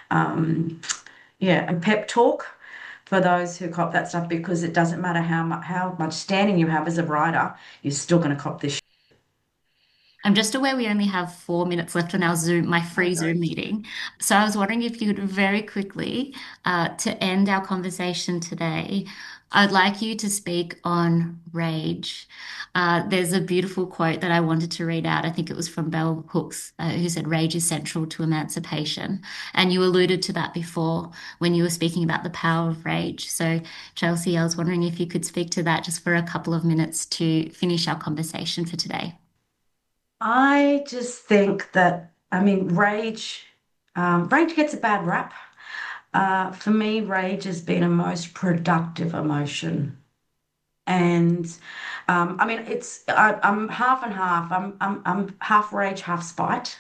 pep talk for those who cop that stuff, because it doesn't matter how much standing you have as a writer, you're still going to cop this. I'm just aware we only have 4 minutes left on our my free Zoom meeting. So I was wondering if you could very quickly, to end our conversation today, I'd like you to speak on rage. There's a beautiful quote that I wanted to read out. I think it was from Bell Hooks, who said, "Rage is central to emancipation." And you alluded to that before when you were speaking about the power of rage. So Chelsea, I was wondering if you could speak to that just for a couple of minutes to finish our conversation for today. I just think that, rage gets a bad rap. For me, rage has been a most productive emotion. And I'm half and half. I'm half rage, half spite.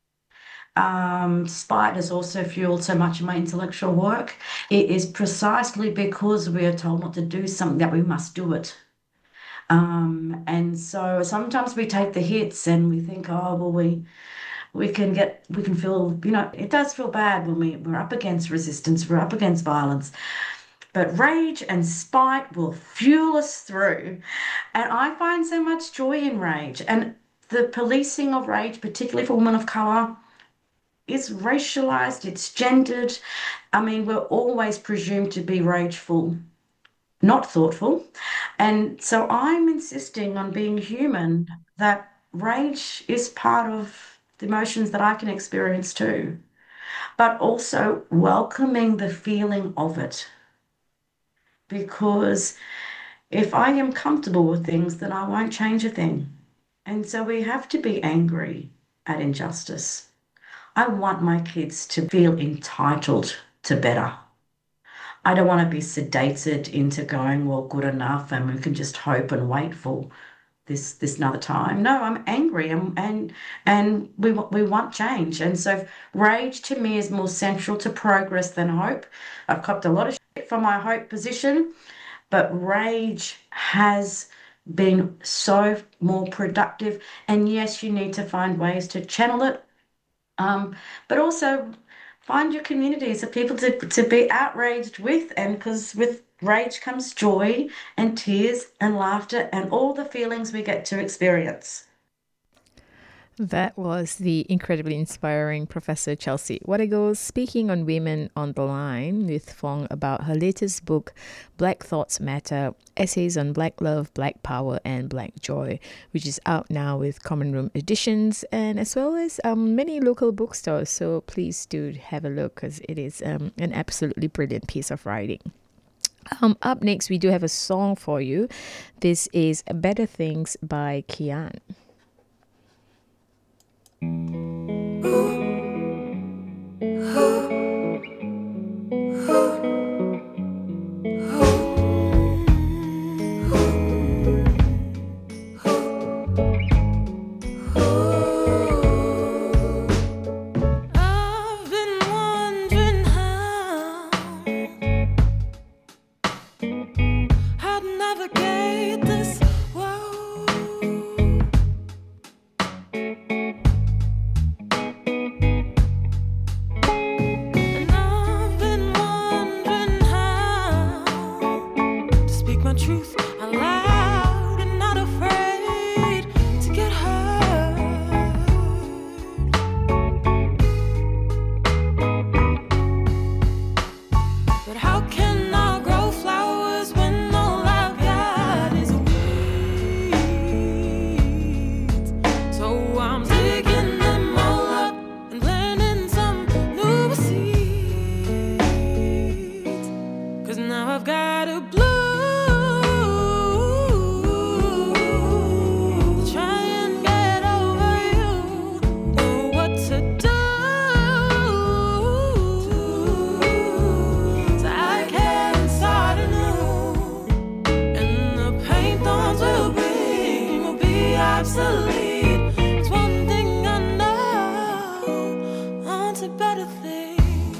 Spite has also fueled so much of my intellectual work. It is precisely because we are told not to do something that we must do it. And so sometimes we take the hits and we think, we can feel, it does feel bad when we're up against resistance, we're up against violence. But rage and spite will fuel us through. And I find so much joy in rage. And the policing of rage, particularly for women of colour, is racialised, it's gendered. We're always presumed to be rageful, not thoughtful. And so I'm insisting on being human, that rage is part of the emotions that I can experience too, but also welcoming the feeling of it. Because if I am comfortable with things, then I won't change a thing. And so we have to be angry at injustice. I want my kids to feel entitled to better. I don't want to be sedated into going, well, good enough, and we can just hope and wait for this another time. No, I'm angry and we want change. And so rage to me is more central to progress than hope. I've copped a lot of shit from my hope position, but rage has been so more productive. And yes, you need to find ways to channel it, but also find your communities of people to be outraged with, and because with rage comes joy and tears and laughter and all the feelings we get to experience. That was the incredibly inspiring Professor Chelsea Warrego speaking on Women on the Line with Fong about her latest book, Black Thoughts Matter, Essays on Black Love, Black Power and Black Joy, which is out now with Common Room Editions and as well as many local bookstores. So please do have a look, because it is an absolutely brilliant piece of writing. Up next, we do have a song for you. This is Better Things by Kian. I've been wondering how to navigate this world. And I've been wondering how to speak my truth out loud and not afraid to get hurt. But how can I grow flowers when all I've got is weeds? So I'm digging them all up and planting some new seeds. 'Cause now I've got a blue to try and get over you. Know what to do so I can start anew. And the paint thorns will be obsolete. It's one thing I know, on to better things.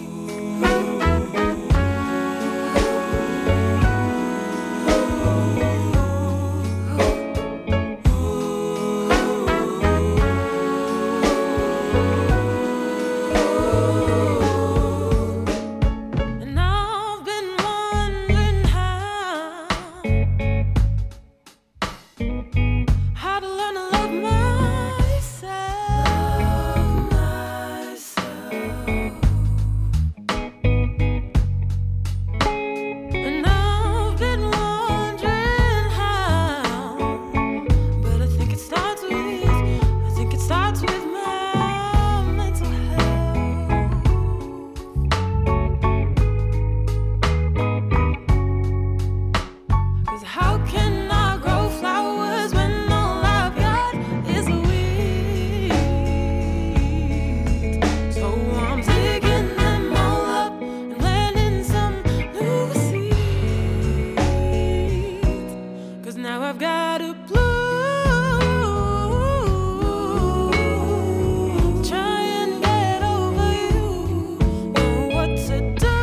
And I've been wondering how to learn to love myself. And I've been wondering how, but I think it starts with my mental health. 'Cause how can I grow flowers when all I've got is a weed? So I'm digging them all up and planting some new seeds. 'Cause now I've got a blue to try and get over you. Know what to do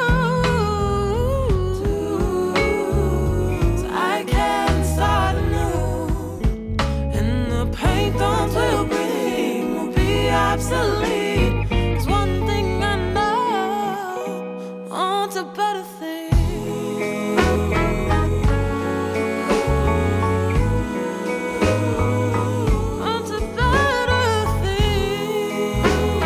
so I can start anew. And the paint thorns will be obsolete. 'Cause one thing I know, on to better things. On to better things.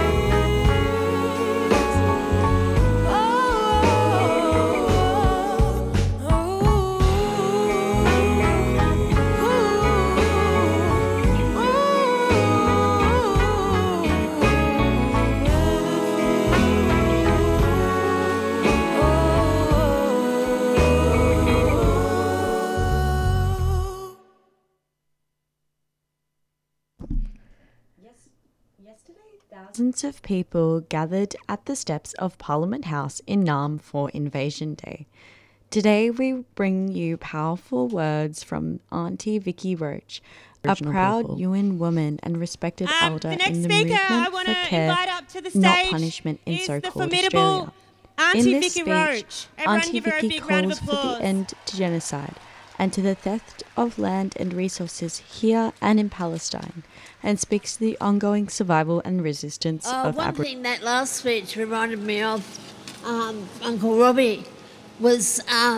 Thousands of people gathered at the steps of Parliament House in Naarm for Invasion Day. Today we bring you powerful words from Auntie Vicky Roach, a proud Yuin woman and respected elder in the movement for care, not punishment in so-called Australia. In this speech, Auntie Vicky calls for the end to genocide and to the theft of land and resources here and in Palestine, and speaks to the ongoing survival and resistance of One thing that last speech reminded me of, Uncle Robbie, was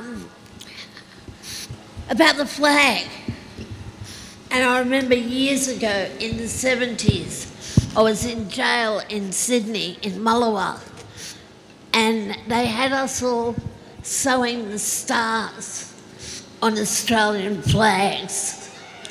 about the flag. And I remember years ago in the 70s, I was in jail in Sydney, in Mullawa, and they had us all sewing the stars on Australian flags.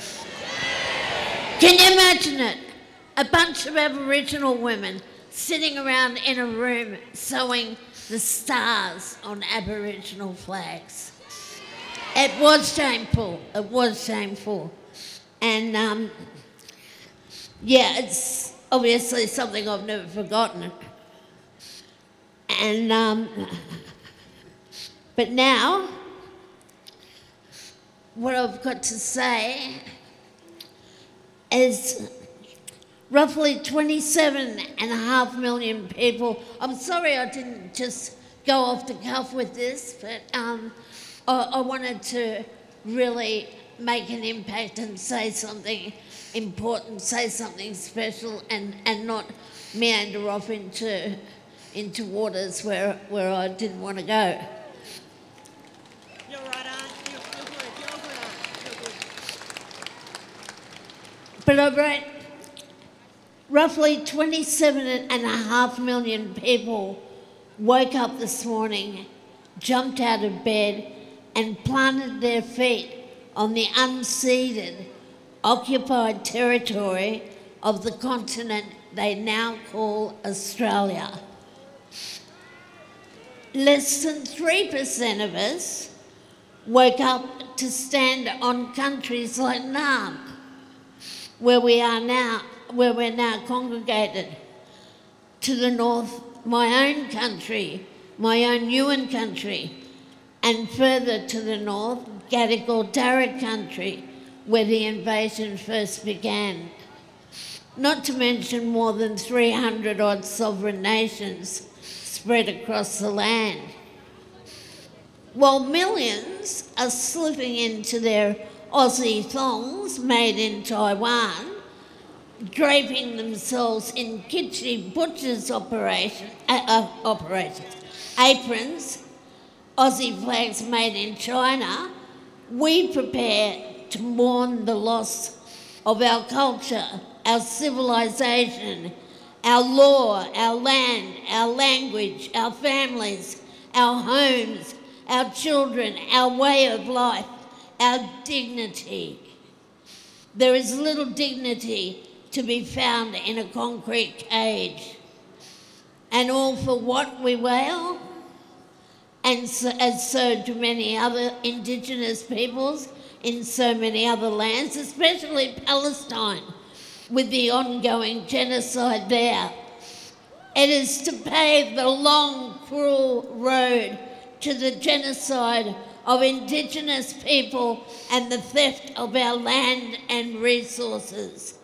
Can you imagine it? A bunch of Aboriginal women sitting around in a room sewing the stars on Aboriginal flags. It was shameful. It was shameful. And, yeah, it's obviously something I've never forgotten. And, but now, what I've got to say as roughly 27.5 million people. I'm sorry I didn't just go off the cuff with this, but I wanted to really make an impact and say something important, say something special, and not meander off into waters where I didn't want to go. You're right on. You're good. But I wrote roughly 27.5 million people woke up this morning, jumped out of bed, and planted their feet on the unceded, occupied territory of the continent they now call Australia. Less than 3% of us woke up to stand on countries like Naarm, where we're now congregated. To the north, my own country, my own Yuin country, and further to the north, Gadigal Darug country, where the invasion first began. Not to mention more than 300 odd sovereign nations spread across the land. While millions are slipping into their Aussie thongs made in Taiwan, draping themselves in kitschy butchers' aprons, Aussie flags made in China, we prepare to mourn the loss of our culture, our civilization, our law, our land, our language, our families, our homes, our children, our way of life, our dignity. There is little dignity to be found in a concrete cage. And all for what we wail? And so do many other Indigenous peoples in so many other lands, especially Palestine, with the ongoing genocide there. It is to pave the long, cruel road to the genocide of Indigenous people and the theft of our land and resources.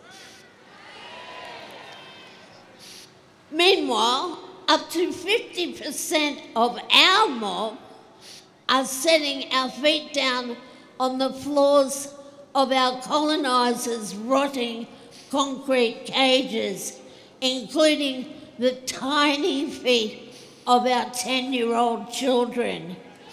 Meanwhile, up to 50% of our mob are setting our feet down on the floors of our colonisers' rotting concrete cages, including the tiny feet of our 10-year-old children,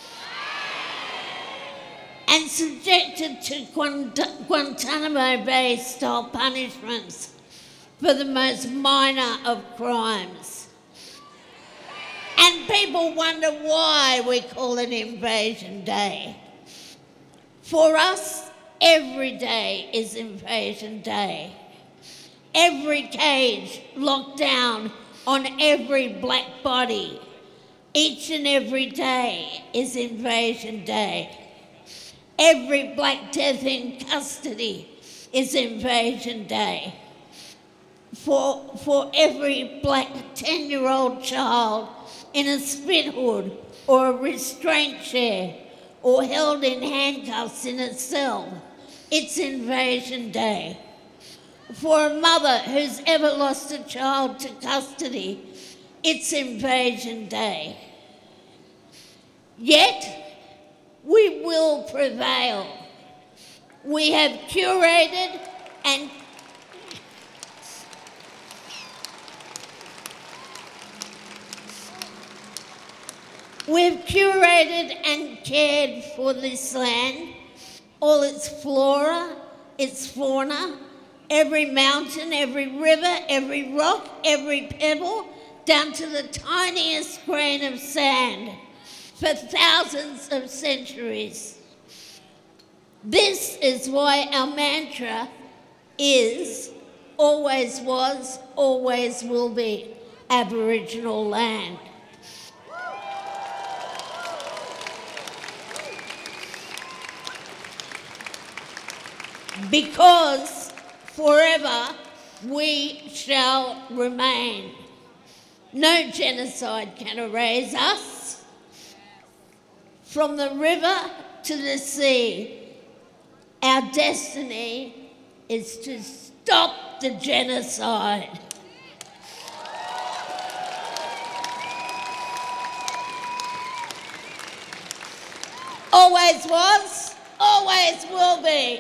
and subjected to Guantanamo Bay-style punishments for the most minor of crimes. And people wonder why we call it Invasion Day. For us, every day is Invasion Day. Every cage locked down on every black body, each and every day is Invasion Day. Every black death in custody is Invasion Day. For every black 10-year-old child in a spit hood or a restraint chair or held in handcuffs in a cell, it's Invasion Day. For a mother who's ever lost a child to custody, it's Invasion Day. Yet, we will prevail. We have curated and cared for this land, all its flora, its fauna, every mountain, every river, every rock, every pebble, down to the tiniest grain of sand, for thousands of centuries. This is why our mantra is, always was, always will be, Aboriginal land. Because forever we shall remain. No genocide can erase us. From the river to the sea, our destiny is Stop the genocide. Always was, always will be.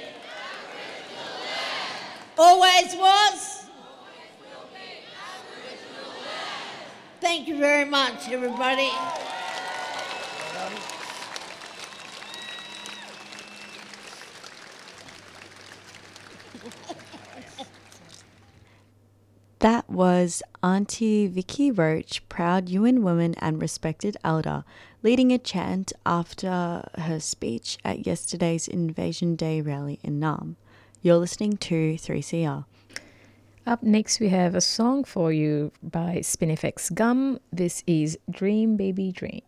Always was. Thank you very much, everybody. That was Auntie Vicky Roach, proud UN woman and respected elder, leading a chant after her speech at yesterday's Invasion Day rally in Naarm. You're listening to 3CR. Up next, we have a song for you by Spinifex Gum. This is Dream Baby Dream.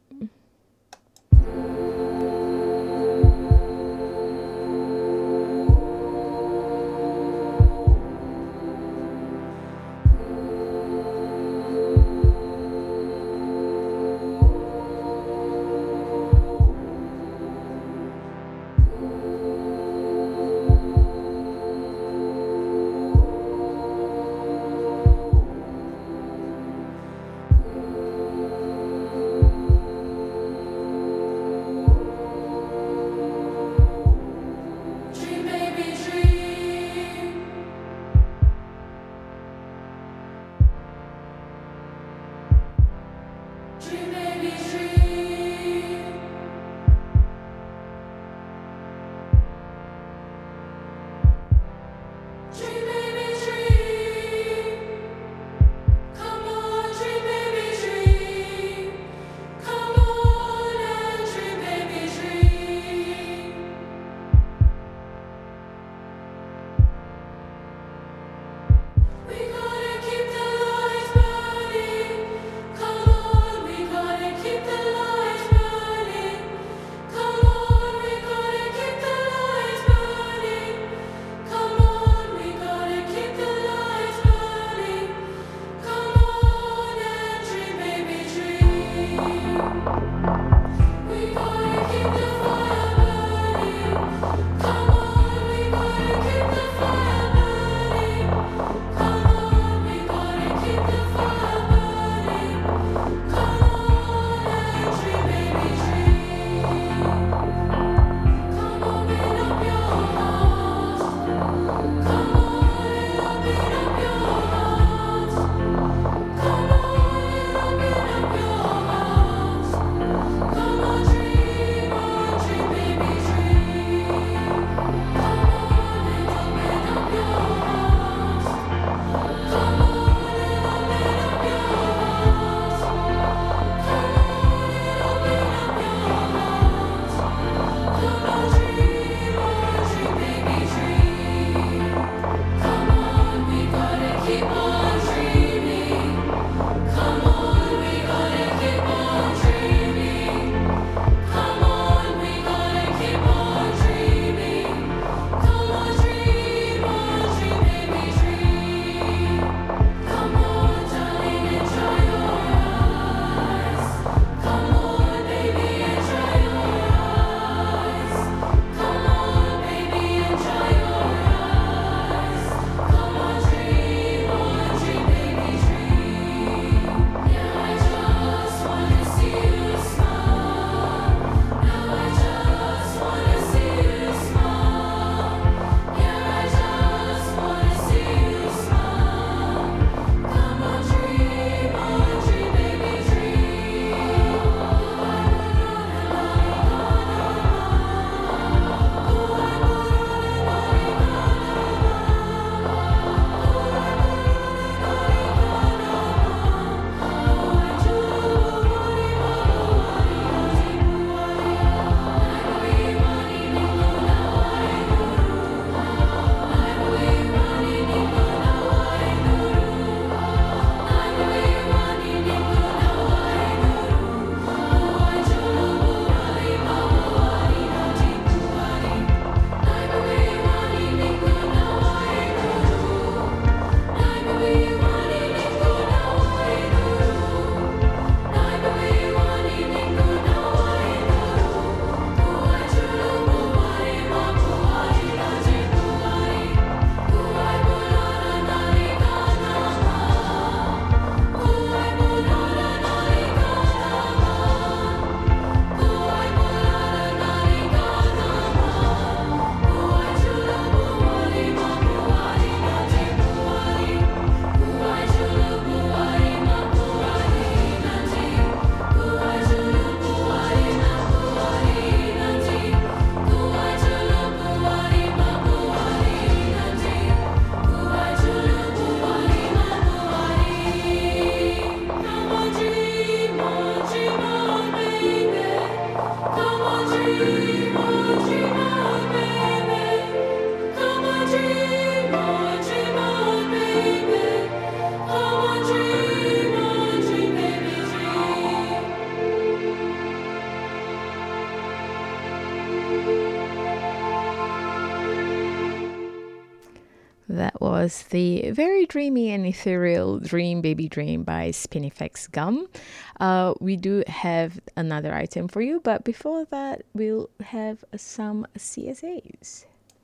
was the very dreamy and ethereal Dream Baby Dream by Spinifex Gum. We do have another item for you, but before that, we'll have some CSAs.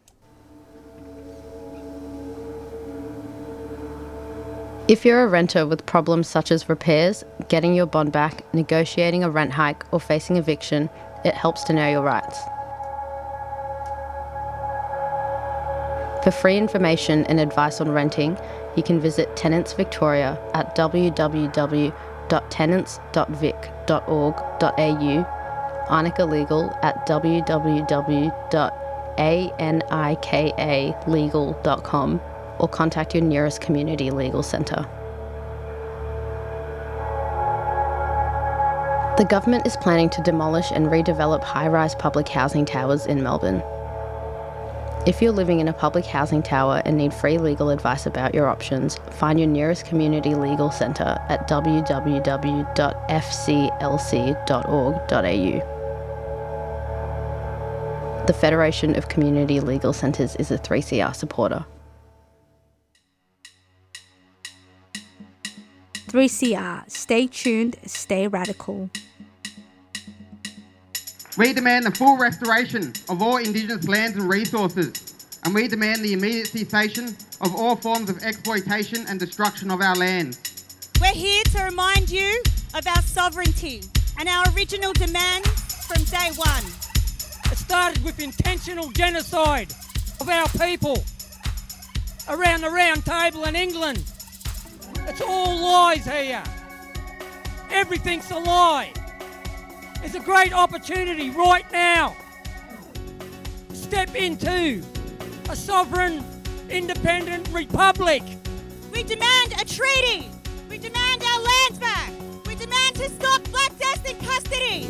If you're a renter with problems such as repairs, getting your bond back, negotiating a rent hike, or facing eviction, it helps to know your rights. For free information and advice on renting, you can visit Tenants Victoria at www.tenants.vic.org.au, Arnica Legal at www.anikalegal.com, or contact your nearest community legal centre. The government is planning to demolish and redevelop high-rise public housing towers in Melbourne. If you're living in a public housing tower and need free legal advice about your options, find your nearest community legal centre at www.fclc.org.au. The Federation of Community Legal Centres is a 3CR supporter. 3CR. Stay tuned, stay radical. We demand the full restoration of all Indigenous lands and resources, and we demand the immediate cessation of all forms of exploitation and destruction of our lands. We're here to remind you of our sovereignty and our original demands from day one. It started with intentional genocide of our people around the round table in England. It's all lies here. Everything's a lie. There's a great opportunity right now to step into a sovereign, independent republic. We demand a treaty. We demand our lands back. We demand to stop Black Death in custody.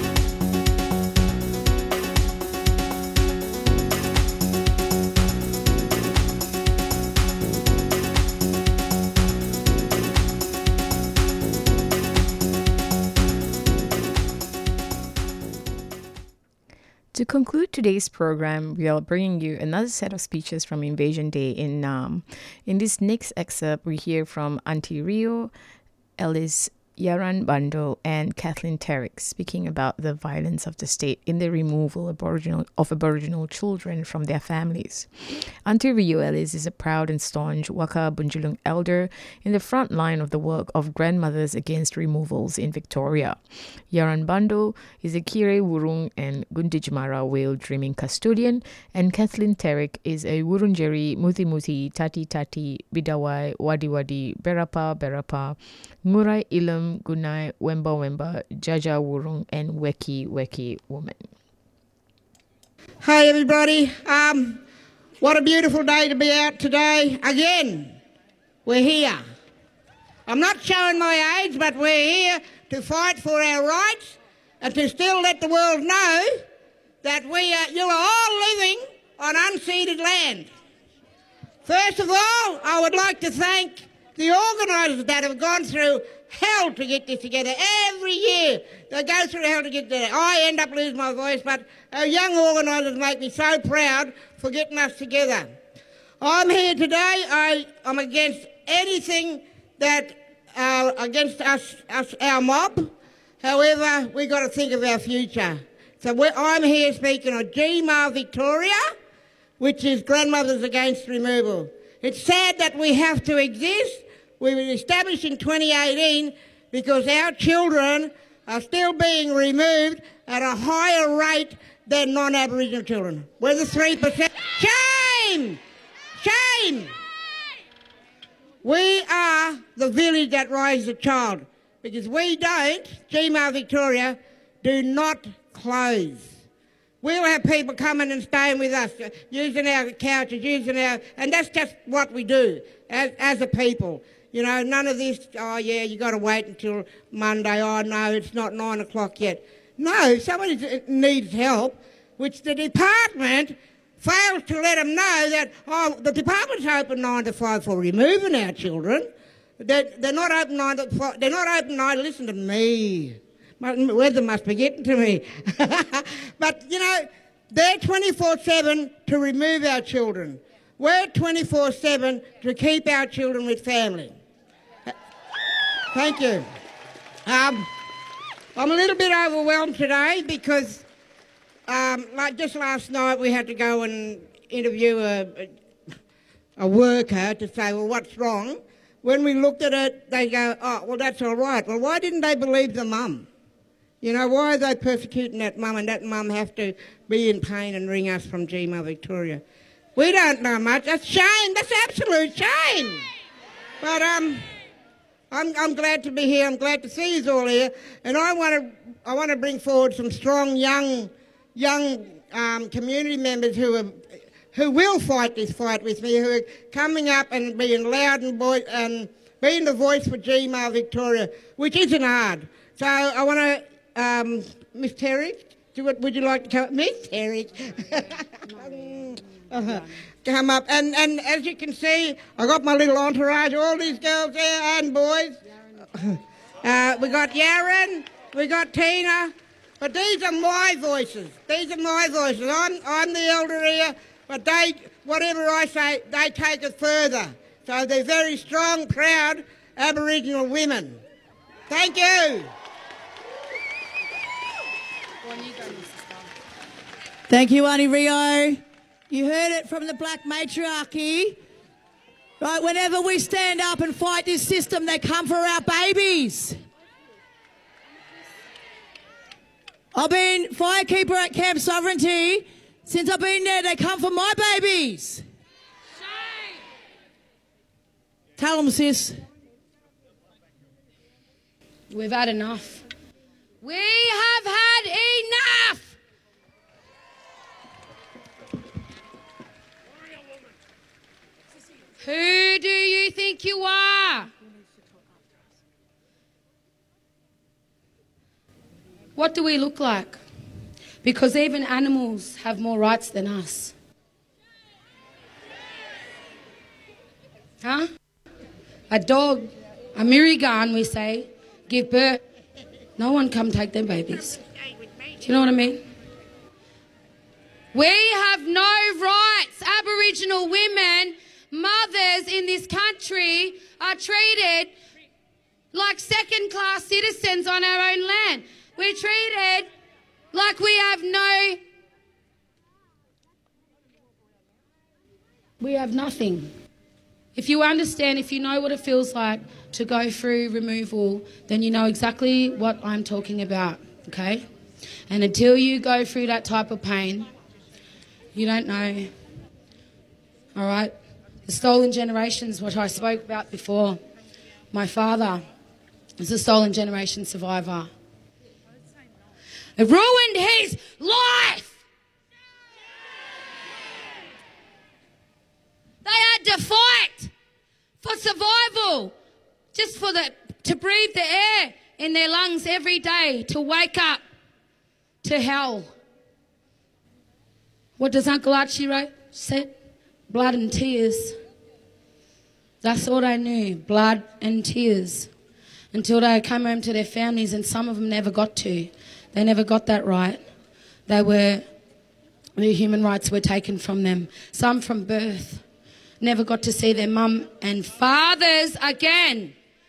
To conclude today's program, we are bringing you another set of speeches from Invasion Day in Naarm. In this next excerpt, we hear from Auntie Rio, Ellis, Yaran Bando, and Kathleen Terrick speaking about the violence of the state in the removal of Aboriginal children from their families. Auntie Rio Ellis is a proud and staunch Waka Bunjalung elder in the front line of the work of Grandmothers Against Removals in Victoria. Yaran Bando is a Kire Wurrung and Gunditjmara whale dreaming custodian, and Kathleen Terrick is a Wurundjeri Muti Muti Tati Tati Bidawai Wadi Wadi Berapa Berapa Ngurai Ilam Gunai Wemba Wemba Jaja Wurrung and Weki Weki woman. Hey everybody, what a beautiful day to be out today. Again, we're here. I'm not showing my age, but we're here to fight for our rights and to still let the world know that you are all living on unceded land. First of all, I would like to thank the organisers that have gone through hell to get this together. Every year they go through hell to get together. I end up losing my voice, but our young organisers make me so proud for getting us together. I'm here today. I'm against anything that against us, our mob. However, we've got to think of our future. So I'm here speaking on GMAR Victoria, which is Grandmothers Against Removal. It's sad that we have to exist. We were established in 2018 because our children are still being removed at a higher rate than non-Aboriginal children. We're the 3%. Shame! Shame! We are the village that raises a child because we don't, GMAR Victoria, do not close. We'll have people coming and staying with us, using our couches, and that's just what we do as a people. You know, none of this, oh yeah, you got to wait until Monday, oh no, it's not 9 o'clock yet. No, somebody needs help, which the department fails to let them know that, oh, the department's open 9 to 5 for removing our children. They're not open 9 to 5, they're not open 9 to listen to me. Weather must be getting to me. But, you know, they're 24/7 to remove our children. work 24/7 to keep our children with family. Thank you. I'm a little bit overwhelmed today because like just last night we had to go and interview a worker to say, well, what's wrong? When we looked at it, they go, oh, well, that's all right. Well, why didn't they believe the mum? You know, why are they persecuting that mum and that mum have to be in pain and ring us from Gmail Victoria? We don't know much. That's shame. That's absolute shame. But I'm glad to be here. I'm glad to see you all here. And I want to bring forward some strong young community members who will fight this fight with me, who are coming up and being loud and being the voice for Gmail Victoria, which isn't hard. So I want to, Miss Terry, would you like to come? Miss Terry. Come up. And as you can see, I got my little entourage, all these girls there and boys. We got Yaren, we got Tina, but these are my voices. These are my voices. I'm the elder here, but they, whatever I say, they take it further. So they're very strong, proud Aboriginal women. Thank you. Thank you, Auntie Rio. You heard it from the black matriarchy. Right, whenever we stand up and fight this system, they come for our babies. I've been firekeeper at Camp Sovereignty. Since I've been there, they come for my babies. Shame. Tell them, sis. We've had enough. We have had enough. Who do you think you are? What do we look like? Because even animals have more rights than us. Huh? A dog, a Mirigan, we say, give birth. No one come take their babies. Do you know what I mean? We have no rights. Aboriginal women, mothers in this country are treated like second-class citizens on our own land. We're treated like we have nothing. If you understand, if you know what it feels like to go through removal, then you know exactly what I'm talking about, okay? And until you go through that type of pain, you don't know, all right? The stolen generations, what I spoke about before. My father is a stolen generation survivor. It ruined his life. They had to fight for survival, just to breathe the air in their lungs every day, to wake up to hell. What does Uncle Archie said? Blood and tears. That's all they knew, blood and tears. Until they came home to their families, and some of them never got to. They never got that right. Their human rights were taken from them. Some from birth. Never got to see their mum and fathers again.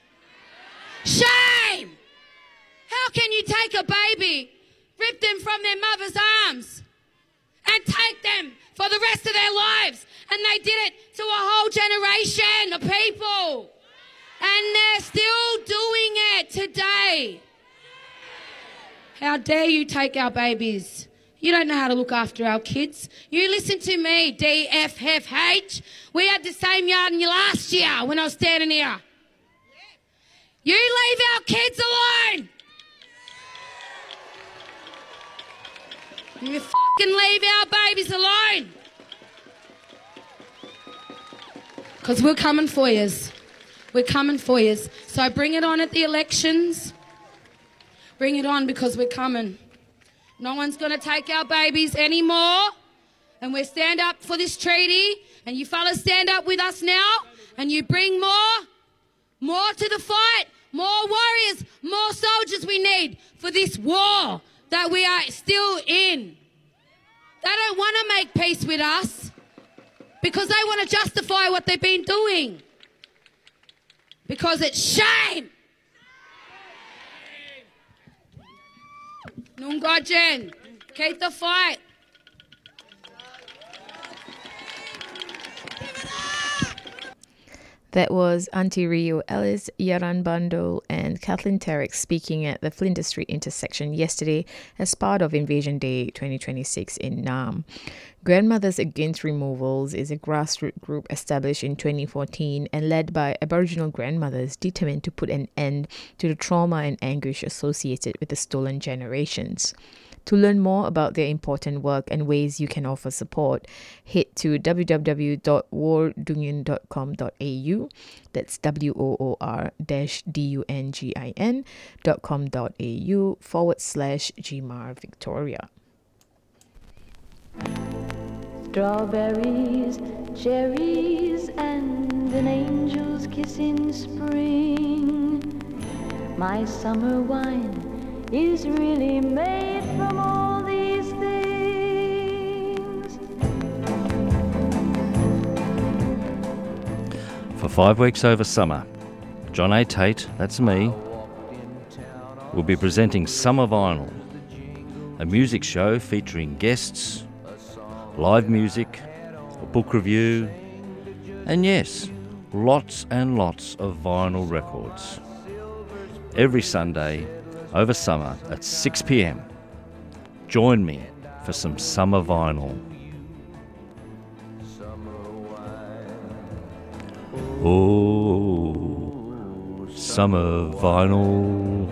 Shame! How can you take a baby, rip them from their mother's arms, and take them for the rest of their lives? And they did it to a whole generation of people. And they're still doing it today. How dare you take our babies? You don't know how to look after our kids. You listen to me, DFFH. We had the same yard in you last year when I was standing here. You leave our kids alone. You fucking leave our babies alone. Because we're coming for yous. We're coming for yous. So bring it on at the elections. Bring it on, because we're coming. No one's going to take our babies anymore. And we stand up for this treaty. And you fellas stand up with us now. And you bring more to the fight. More warriors, more soldiers we need for this war that we are still in. They don't want to make peace with us because they want to justify what they've been doing. Because it's shame. Nungajen, keep the fight. That was Auntie Rio Ellis, Yaran Bandol, and Kathleen Terrick speaking at the Flinders Street intersection yesterday as part of Invasion Day 2026 in Naarm. Grandmothers Against Removals is a grassroots group established in 2014 and led by Aboriginal grandmothers determined to put an end to the trauma and anguish associated with the stolen generations. To learn more about their important work and ways you can offer support, head to www.wordungin.com.au. That's WOOR-DUNGIN.com.au/GMAR Victoria. Strawberries, cherries, and an angel's kiss in spring. My summer wine is really made from all these things. For 5 weeks over summer, John A. Tate, that's me, will be presenting Summer Vinyl, a music show featuring guests, live music, a book review, and yes, lots and lots of vinyl records. Every Sunday over summer at 6 p.m. Join me for some summer vinyl. Oh, summer vinyl.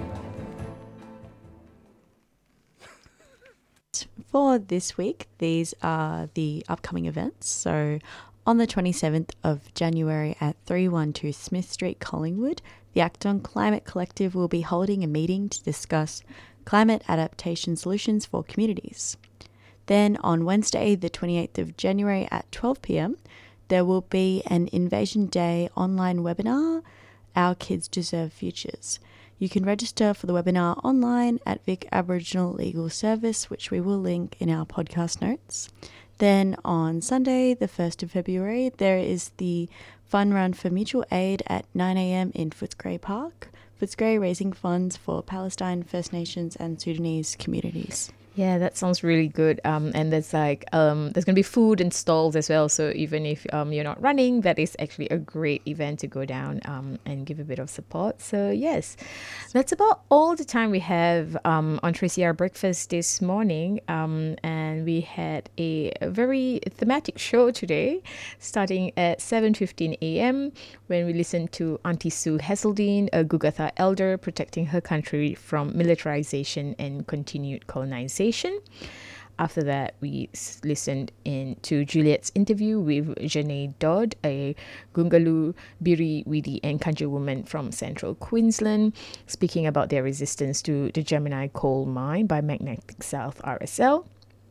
For this week, these are the upcoming events. So on the 27th of January at 312 Smith Street, Collingwood, the Act on Climate Collective will be holding a meeting to discuss climate adaptation solutions for communities. Then on Wednesday, the 28th of January at 12 p.m, there will be an Invasion Day online webinar, Our Kids Deserve Futures. You can register for the webinar online at Vic Aboriginal Legal Service, which we will link in our podcast notes. Then on Sunday, the 1st of February, there is the Fun Run for Mutual Aid at 9 a.m. in Footscray Park. Footscray raising funds for Palestine, First Nations and Sudanese communities. Yeah, that sounds really good. And there's there's going to be food and stalls as well. So even if you're not running, that is actually a great event to go down and give a bit of support. So yes, that's about all the time we have on 3CR Breakfast this morning. And we had a very thematic show today, starting at 7:15 a.m. when we listened to Auntie Sue Hazeldine, a Gugatha elder protecting her country from militarization and continued colonization. After that, we listened to Juliet's interview with Janae Dodd, a Gungalu, Biri, Widi and Kanji woman from central Queensland, speaking about their resistance to the Gemini coal mine by Magnetic South RSL.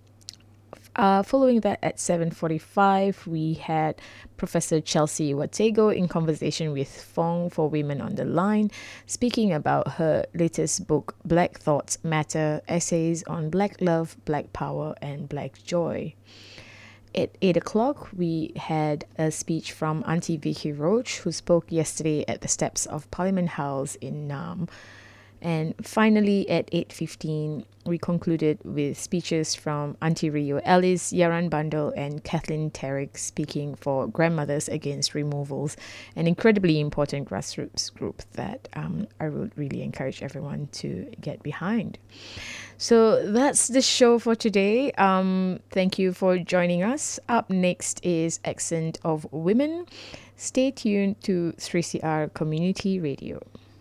Following that, at 7:45, we had Professor Chelsea Watego in conversation with Fong for Women on the Line, speaking about her latest book, Black Thoughts Matter, essays on Black love, Black power, and Black joy. At 8 o'clock, we had a speech from Auntie Vicky Roach, who spoke yesterday at the steps of Parliament House in Naarm. And finally, at 8:15, we concluded with speeches from Auntie Rio Ellis, Yaran Bandel, and Kathleen Terrick speaking for Grandmothers Against Removals, an incredibly important grassroots group that I would really encourage everyone to get behind. So that's the show for today. Thank you for joining us. Up next is Accent of Women. Stay tuned to 3CR Community Radio.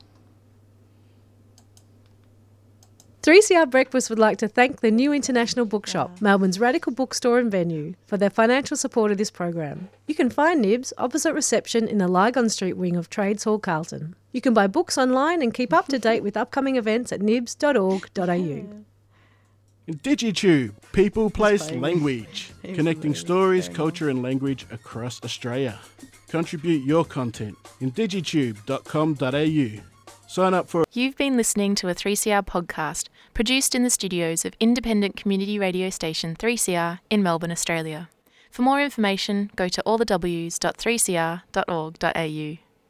3CR Breakfast would like to thank the New International Bookshop, Melbourne's radical bookstore and venue, for their financial support of this program. You can find Nibs opposite reception in the Lygon Street wing of Trades Hall, Carlton. You can buy books online and keep up to date with upcoming events at nibs.org.au. DigiTube, People, Place, Language, connecting stories, culture and language across Australia. Contribute your content in digitube.com.au. Sign up for... You've been listening to a 3CR podcast produced in the studios of independent community radio station 3CR in Melbourne, Australia. For more information, go to allthews.3cr.org.au.